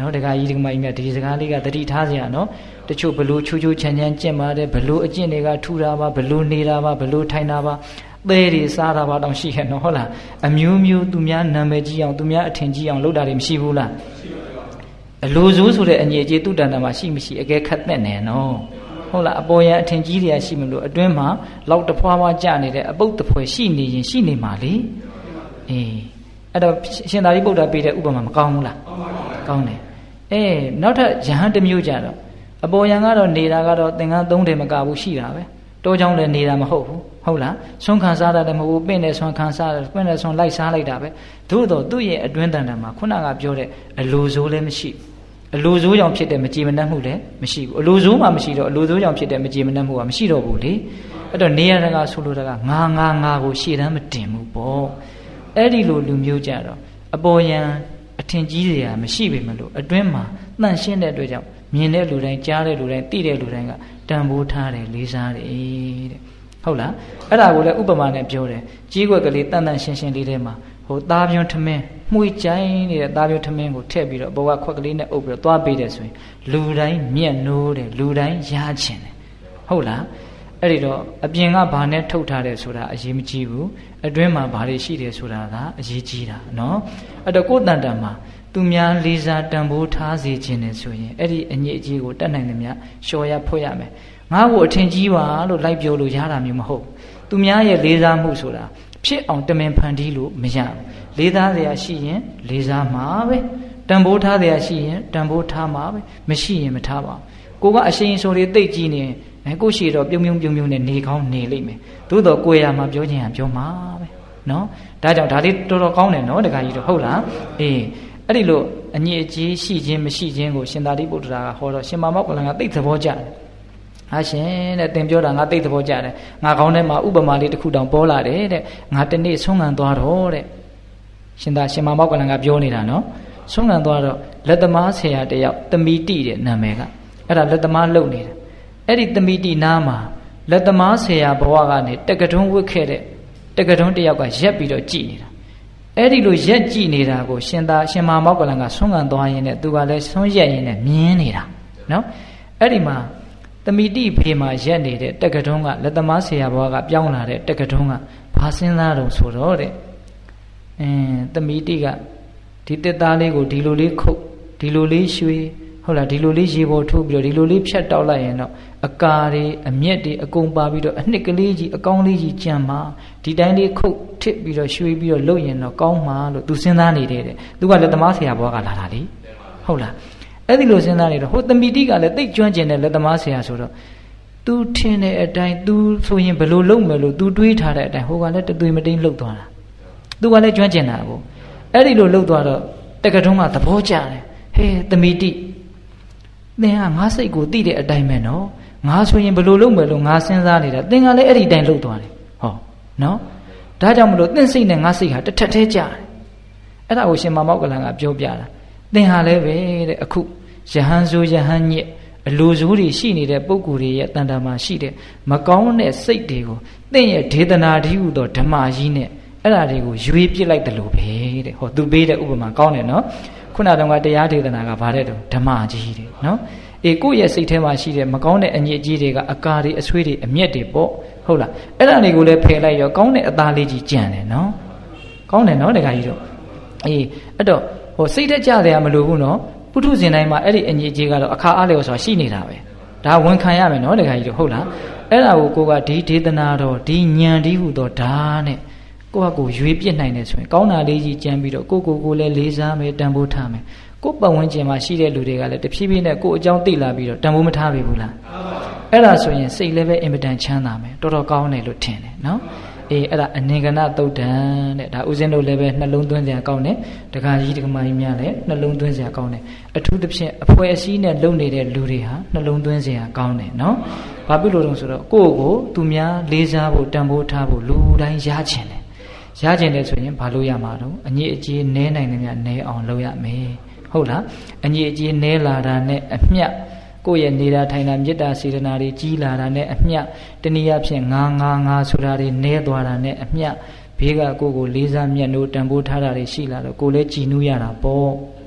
နော်တခါကြီးဒီကမကြီးမြတ်ဒီစကားလေးကတတိထားစရာနော်တချို့ဘလို့ချူချူချမ်းချမ်းကျင့်ပါတယ်ဘလို့အကျင့်တွေကထူတာပါဘလို့နေတာပါဘလို့ထိုင်တာပါသဲတွေစားတာပါတောင်ရှိရဲ့နော်ဟုတ်လားအမျိုးမျိုးသူများနာမည်ကြီးအောင်သူများအထင်ကြီးအောင်လုပ်တာတွေမရှိဘူးလားအလိုဆိုးဆိုတဲ့အငြိအကျေးသူတန်တမှာရှိမရှိအကဲခတ်တဲ့နေနော်ဟုတ်လားအပေါ်ရန်အထင်ကြီးတွေကရှိမလို့အတွင်းမှာလောက်တဖွာဖွာကြနေတဲ့အပုတ်တဖွဲရှိနေရင်ရှိနေမှာလေအေးအဲ့တော့ရှင်သာရိပုတ္တရာပေးတဲ့ဥပမာမကောင်းဘူးလားကောင်းတယ်အေးနောက်ထပ်ယဟန်တစ်မျိုးကြတော့အပေါ်ရန်ကတော့နေတာကတော့သင်္ကန်းသုံးတယ်မကဘူးရှိတာပဲတိုးချောင်းလည်းနေတာမဟုတ်ဘူးဟုတ်လားဆွမ်းခံစားတာလည်းမဟုတ်ဘူးပင့်နဲ့ဆွမ်းခံစားတယ်ပင့်နဲ့ဆွမ်းလိုက်စားလိုက်တာပဲသို့တော့သူ့ရဲ့အတွင်းတန်တမှာခုနကပြောတဲ့အလိုဆိုးလည်းမရှိအလိုဆိုးကြောင့်ဖြစ်တဲ့မကြေမနက်မှုလည်းမရှိဘူးအလိုဆိုးမှမရှိတော့အလိုဆိုးကြောင့်ဖြစ်တဲ့မကြေမနက်မှုကမရှိတော့ဘူးလေအဲ့တော့နေရတကဆိုလိုတာကငါငါငါကိုရှေ့တန်းမတင်ဘူးပေါ့အဲ့ဒီလိုလူမျိုးကြတော့အပေါ်ယံအထင်ကြီးစရာမရှိပေမလို့အတွင်းမှာတန့်ရှင်းတဲ့အတွက်ကြောင့်မြင်တဲ့လူတိုင်းကြားတဲ့လူတိုင်းသိတဲ့လူတိုင်းကတန်ဖိုးထားတယ်လေးစားတယ်တဲ့ဟုတ်လားအဲ့ဒါကိုလည်းဥပမာနဲ့ပြောတယ်ကြီးွက်ကလေးတန်တန်ရှင်းရှင်းလေးထဲမှာဟိုသားပြွန်းထမင်းမှုိကြိုင်းနေတဲ့သားပြွန်းထမင်းကိုထည့်ပြီးတော့အပေါ်ကခွက်ကလေးနဲ့အုပ်ပြီးတော့သွားပေးတယ်ဆိုရင်လူတိုင်းမျက်နှိုးတယ်လူတိုင်းရချင်တယ်ဟုတ်လားအဲ့ဒီတော့အပြင်ကဘာနဲ့ထုတ်ထားတယ်ဆိုတာအရေးမကြီးဘူးအတွင်းမှာဘာတွေရှိတယ်ဆိုတာကအရေးကြီးတာနော်အဲ့တော့ကိုယ်တန်တန်မှာသူများလေးစားတန်ဖိုးထားစေခြင်းနဲ့ဆိုရင်အဲ့ဒီအညစ်အကြေးကိုတတ်နိုင်သမျှလျှော်ရဖွတ်ရမယ်ငါ့ကိုအထင်ကြီးပါလို့လိုက်ပြောလို့ရတာမျိုးမဟုတ်သူများရဲ့လေးစားမှုဆိုတာဖြစ်အောင်တမင်ဖန်တီးလို့မရဘူးလေးစားစရာရှိရင်လေးစားမှာပဲတန်ဖိုးထားစရာရှိရင်တန်ဖိုးထားမှာပဲမရှိရင်မထားပါဘူးကိုကအရှိန်ဆိုတွေတိတ်ကြီးနေအဲကိုရှိတော့ပြုံပြုံပြုံပြုံနဲ့နေကောင်းနေလိမ့်မယ်သို့တော့ကိုရမှာပြောချင်ရပြောမှာပဲနော်ဒါကြောင့်ဒါလေးတော်တော်ကောင်းတယ်နော်တခါကြီးတော့ဟုတ်လားအေးအဲ့ဒီလိုအညစ်အကြေးရှိခြင်းမရှိခြင်းကိုရှင်သာရိပုတ္တရာကဟောတော့ရှင်မောဂလန်ကသိသဘောကျတယ်ဟာရှင်တဲ့သင်ပြောတာငါသိသဘောကျတယ်ငါကောင်းထဲမှာဥပမာလေးတစ်ခုတောင်ပေါ်လာတယ်တဲ့ငါတနေ့ဆုံးခံသွားတော့တဲ့ရှင်သာရှင်မောဂလန်ကပြောနေတာနော်ဆုံးခံသွားတော့လက်သမားဆရာတယောက်တမီတိတဲ့နာမည်ကအဲ့ဒါလက်သမားလုပ်နေတာအဲ့ဒီတမီတိနားမှာလက်သမားဆရာဘဝကနေတက္ကထုံးဝတ်ခဲ့တဲ့တက္ကထုံးတယောက်ကရက်ပြီးတော့ကြည်နေတာအဲ့ဒီလိုရက်ကြည့်နေတာကိုရှင်သာရှင်မောဂလန်ကဆွမ်းခံသွားရင်းနဲ့သူကလည်းဆွမ်းရက်ရင်းနဲ့မြင်နေတာနော်အဲ့ဒီမှာတမီတိဖေးမှာရက်နေတဲ့တက္ကထုံးကလက်သမားဆရာဘွားကပြောင်းလာတဲ့တက္ကထုံးကဘာစဉ်းစားတော့ဆိုတော့တဲ့အင်းတမီတိကဒီတက်သားလေးကိုဒီလိုလေးခုတ်ဒီလိုလေးရွှေဟုတ်လားဒီလိုလေးရေပေါ်ထိုးပြီးတော့ဒီလိုလေးဖြတ်တောက်လိုက်ရင်တော့အကာတွေအမျက်တွေအကုန်ပါပြီးတော့အနှစ်ကလေးကြီးအကောင်းလေးကြီးကြံမှာဒီတိုင်းလေးခုတ်ထစ်ပြီးတော့ရွှေပြီးတော့လှုပ်ရင်တော့ကောင်းမှာလို့သူစဉ်းစားနေတယ်တဲ့သူကလက်သမားဆရာဘွားကလာတာလေဟုတ်လားအဲ့ဒီလိုစဉ်းစားနေတော့ဟိုတမီတိကလည်းသိကျွမ်းကျင်တဲ့လက်သမားဆရာဆိုတော့သူထင်တဲ့အတိုင်းသူဆိုရင်ဘယ်လိုလုပ်မယ်လို့သူတွေးထားတဲ့အတိုင်းဟိုကလည်းတသွေးမတိန်လှုပ်သွားတာသူကလည်းကျွမ်းကျင်တာကိုအဲ့ဒီလိုလှုပ်သွားတော့တက္ကထုံးကသဘောကျတယ်ဟေးတမီတိသင်ကငါစိတ်ကိုသိတဲ့အတိုင်းပဲနော်ငါဆိုရင်ဘယ်လိုလုပ်မယ်လို့ငါစဉ်းစားနေတာသင်ကလည်းအဲ့ဒီတိုင်းလှုပ်သွားတယ်ဟောနော်ဒါကြောင့်မလို့သင်စိတ်နဲ့ငါစိတ်ဟာတစ်ထက်တည်းကြတယ်အဲ့ဒါကိုရှင်မောဂလန်ကပြောပြတာသင်ဟာလည်းပဲတဲ့အခုယဟန်ဆိုယဟန်ညစ်အလိုဆိုးတွေရှိနေတဲ့ပုဂ္ဂိုလ်တွေရဲ့တန်တာမှာရှိတဲ့မကောင်းတဲ့စိတ်တွေကိုသင်ရဲ့ဒေသနာတည်းဟူသောဓမ္မကြီးနဲ့အဲ့ဒါတွေကိုရွေးပြစ်လိုက်တယ်လို့ပဲတဲ့ဟောသူပေးတဲ့ဥပမာကောင်းတယ်နော်ခုနတုန်းကတရားဒေသနာကဗါတဲ့တော့ဓမ္မကြီးတဲ့နော်အေးကိုယ့်ရဲ့စိတ်ထဲမှာရှိတဲ့မကောင်းတဲ့အညစ်အကြေးတွေကအကာတွေအဆွေးတွေအမျက်တွေပေါ့ဟုတ်လားအဲ့ဒါတွေကိုလည်းဖယ်လိုက်ရောကောင်းတဲ့အသားလေးကြီးကြံတယ်နော်ကောင်းတယ်နော်တခါကြီးတော့အေးအဲ့တော့ဟိုစိတ်ထက်ကြတယ်မလို့ဘူးနော်ပုထုဇဉ်တိုင်းမှာအဲ့ဒီအညစ်အကြေးကတော့အခါအားလျော်ဆိုတာရှိနေတာပဲဒါဝန်ခံရမယ်နော်တခါကြီးတော့ဟုတ်လားအဲ့ဒါကိုကိုကဒီဒေသနာတော်ဒီဉာဏ်ဒီဟုသောဓာနဲ့ကိုယ့်ဟာကိုယ်ရွေးပြစ်နိုင်တယ်ဆိုရင်ကောင်းတာလေးကြီးကြံပြီးတော့ကိုယ့်ကိုယ်ကိုလည်းလေးစားမယ်တန်ဖိုးထားမယ်ကိုယ့်ပတ်ဝန်းကျင်မှာရှိတဲ့လူတွေကလည်းတဖြည်းဖြည်းနဲ့ကိုယ့်အကြောင်းသိလာပြီးတော့တန်ဖိုးမထားပြီဘူးလားအဲ့ဒါဆိုရင်စိတ်လည်းပဲအင်မတန်ချမ်းသာမယ်တော်တော်ကောင်းတယ်လို့ထင်တယ်နော်အေးအဲ့ဒါအနင်္ဂနသုတ်တံတဲ့ဒါဥစဉ်တို့လည်းပဲနှလုံးသွင်းစရာကောင်းတယ်တခါကြီးတခါမကြီးများလည်းနှလုံးသွင်းစရာကောင်းတယ်အထူးသဖြင့်အဖွဲအစည်းနဲ့လုံနေတဲ့လူတွေဟာနှလုံးသွင်းစရာကောင်းတယ်နော်ဘာဖြစ်လို့လဲဆိုတော့ကိုယ့်ကိုသူများလေးစားဖို့တန်ဖိုးထားဖို့လူတိုင်းရချင်တယ်ရကျင်တယ်ဆိုရင်ဘာလို့ရမှာတော့အညစ်အကြေးနည်းနိုင်တယ်များနည်းအောင်လုပ်ရမယ်ဟုတ်လားအညစ်အကြေးနည်းလာတာနဲ့အမျှကိုယ့်ရဲ့နေတာထိုင်တာမေတ္တာစေတနာတွေကြီးလာတာနဲ့အမျှတနည်းအားဖြင့်ငါငါငါဆိုတာတွေနည်းသွားတာနဲ့အမျှဘေးကကိုယ့်ကိုလေးစားမြတ်နိုးတန်ဖိုးထားတာတွေရှိလာတော့ကိုယ်လည်းကြည်နူးရတာပေါ့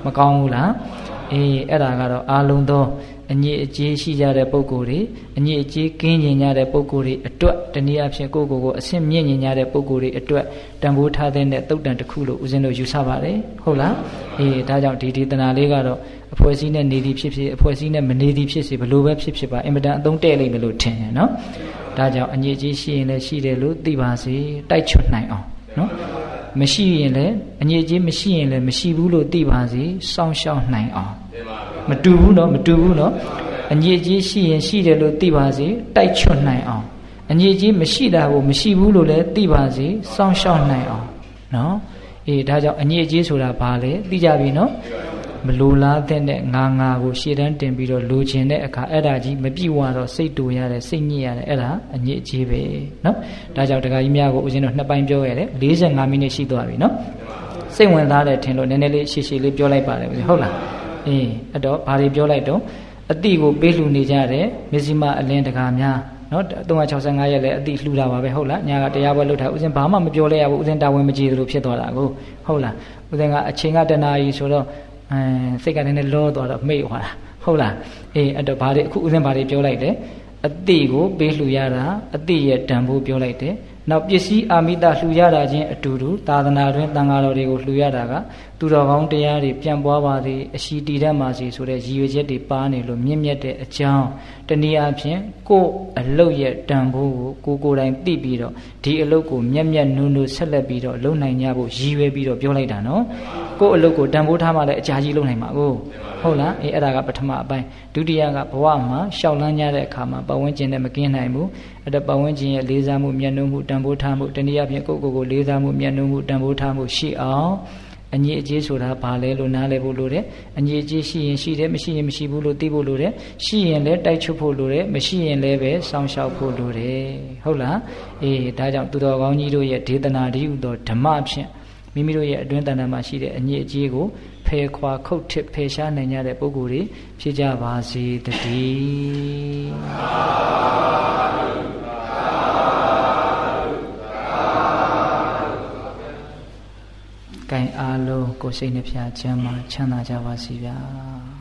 မကောင်းဘူးလားအေးအဲ့ဒါကတော့အာလုံးသောအညစ်အကြေးရှိကြတဲ့ပုဂ္ဂိုလ်တွေအညစ်အကြေးကင်းကျင်ကြတဲ့ပုဂ္ဂိုလ်တွေအတွက်တနည်းအားဖြင့်ကိုယ့်ကိုယ်ကိုအဆင့်မြင့်ကျင်ကြတဲ့ပုဂ္ဂိုလ်တွေအတွက်တန်ဖိုးထားတဲ့သုတ်တန်တစ်ခုလို့ဦးဇင်းတို့ယူဆပါတယ်ဟုတ်လားအေးဒါကြောင့်ဒီဒေသနာလေးကတော့အဖွဲ့အစည်းနဲ့နေသည်ဖြစ်ဖြစ်အဖွဲ့အစည်းနဲ့မနေသည်ဖြစ်စေဘလို့ပဲဖြစ်ဖြစ်ပါအင်မတန်အသုံးတဲ့လိမ့်မယ်လို့ထင်တယ်နော်ဒါကြောင့်အညစ်အကြေးရှိရင်လည်းရှိတယ်လို့သိပါစေတိုက်ချွတ်နိုင်အောင်နော်မရှိရင်လည်းအညစ်အကြေးမရှိရင်လည်းမရှိဘူးလို့သိပါစေစောင့်ရှောက်နိုင်အောင်မတူဘူးနော်မတူဘူးနော်အညစ်အကြေးရှိရင်ရှိတယ်လို့သိပါစေတိုက်ချွတ်နိုင်အောင်အညစ်အကြေးမရှိတာကိုမရှိဘူးလို့လည်းသိပါစေစောင့်ရှောက်နိုင်အောင်နော်အေးဒါကြောင့်အညစ်အကြေးဆိုတာဘာလဲသိကြပြီနော်မလိုလားတဲ့ငါငါကိုရှေ့တန်းတင်ပြီးတော့လိုချင်တဲ့အခါအဲ့ဒါကြီးမပြည့်ဝတော့စိတ်တူရတယ်စိတ်ညစ်ရတယ်အဲ့ဒါအညစ်အကြေးပဲနော်ဒါကြောင့်ဒကာကြီးများကိုဦးဇင်းတို့နှစ်ပိုင်းပြောရတယ်၄၅မိနစ်ရှိသွားပြီနော်စိတ်ဝင်စားတယ်ထင်လို့နည်းနည်းလေးရှည်ရှည်လေးပြောလိုက်ပါတယ်ဟုတ်လားအေးအဲ့တော့ဘာတွေပြောလိုက်တော့အတိကိုပေးလှူနေကြတယ်မစ္စည်းမအလင်းဒကာများနော်၃၆၅ရက်လည်းအတိလှူတာပါပဲဟုတ်လားညာကတရားပွဲလုပ်တာဦးဇင်းဘာမှမပြောလဲရဘူးဦးဇင်းတာဝန်မကျေသလိုဖြစ်သွားတာကိုဟုတ်လားဦးဇင်းကအချိန်ကတနာကြီးဆိုတော့အဲစိတ်ကလည်းလောသွားတော့မိတ်သွားတာဟုတ်လားအေးအဲ့တော့ဘာတွေအခုဦးဇင်းဘာတွေပြောလိုက်တယ်အတိကိုပေးလှူရတာအတိရဲ့တန်ဖိုးပြောလိုက်တယ်နောက်ပစ္စည်းအာမိတလှူရတာချင်းအတူတူသာသနာတွင်တန်ဃာတော်တွေကိုလှူရတာကသူတော်ကောင်းတရားတွေပြန့်ပွားပါစေအရှိတည်တတ်ပါစေဆိုတဲ့ရည်ရွယ်ချက်တွေပါနေလို့မြင့်မြတ်တဲ့အကြောင်းတနည်းအားဖြင့်ကိုယ်အလုတ်ရဲ့တန်ဖိုးကိုကိုယ်ကိုယ်တိုင်သိပြီးတော့ဒီအလုတ်ကိုမြတ်မြတ်နုနုဆက်လက်ပြီးတော့လုံနိုင်ကြဖို့ရည်ရွယ်ပြီးတော့ပြောလိုက်တာနော်ကိုယ်အလုတ်ကိုတန်ဖိုးထားမှလည်းအကြာကြီးလုံနိုင်မှာကိုဟုတ်လားအေးအဲ့ဒါကပထမအပိုင်းဒုတိယကဘဝမှာရှောက်လန်းကြတဲ့အခါမှာပတ်ဝန်းကျင်နဲ့မကင်းနိုင်ဘူးအဲ့ဒါပတ်ဝန်းကျင်ရဲ့လေးစားမှုမြတ်နိုးမှုတန်ဖိုးထားမှုတနည်းအားဖြင့်ကိုယ့်ကိုယ်ကိုလေးစားမှုမြတ်နိုးမှုတန်ဖိုးထားမှုရှိအောင်အညစ်အကြေးဆိုတာဘာလဲလို့နားလည်ဖို့လိုတယ်အညစ်အကြေးရှိရင်ရှိတယ်မရှိရင်မရှိဘူးလို့သိဖို့လိုတယ်ရှိရင်လည်းတိုက်ချွတ်ဖို့လိုတယ်မရှိရင်လည်းပဲစောင့်ရှောက်ဖို့လိုတယ်ဟုတ်လားအေးဒါကြောင့်သူတော်ကောင်းကြီးတို့ရဲ့ဒေသနာတည်းဟူသောဓမ္မဖြင့်မိမိတို့ရဲ့အတွင်းတဏ္ဍာမှာရှိတဲ့အညစ်အကြေးကိုဖယ်ခွာခုတ်ထစ်ဖယ်ရှားနိုင်ကြတဲ့ပုဂ္ဂိုလ်တွေဖြစ်ကြပါစေတည်းကဲအားလုံးကိုယ်စိတ်နှဖျားချမ်းသာချမ်းသာကြပါစေဗျာ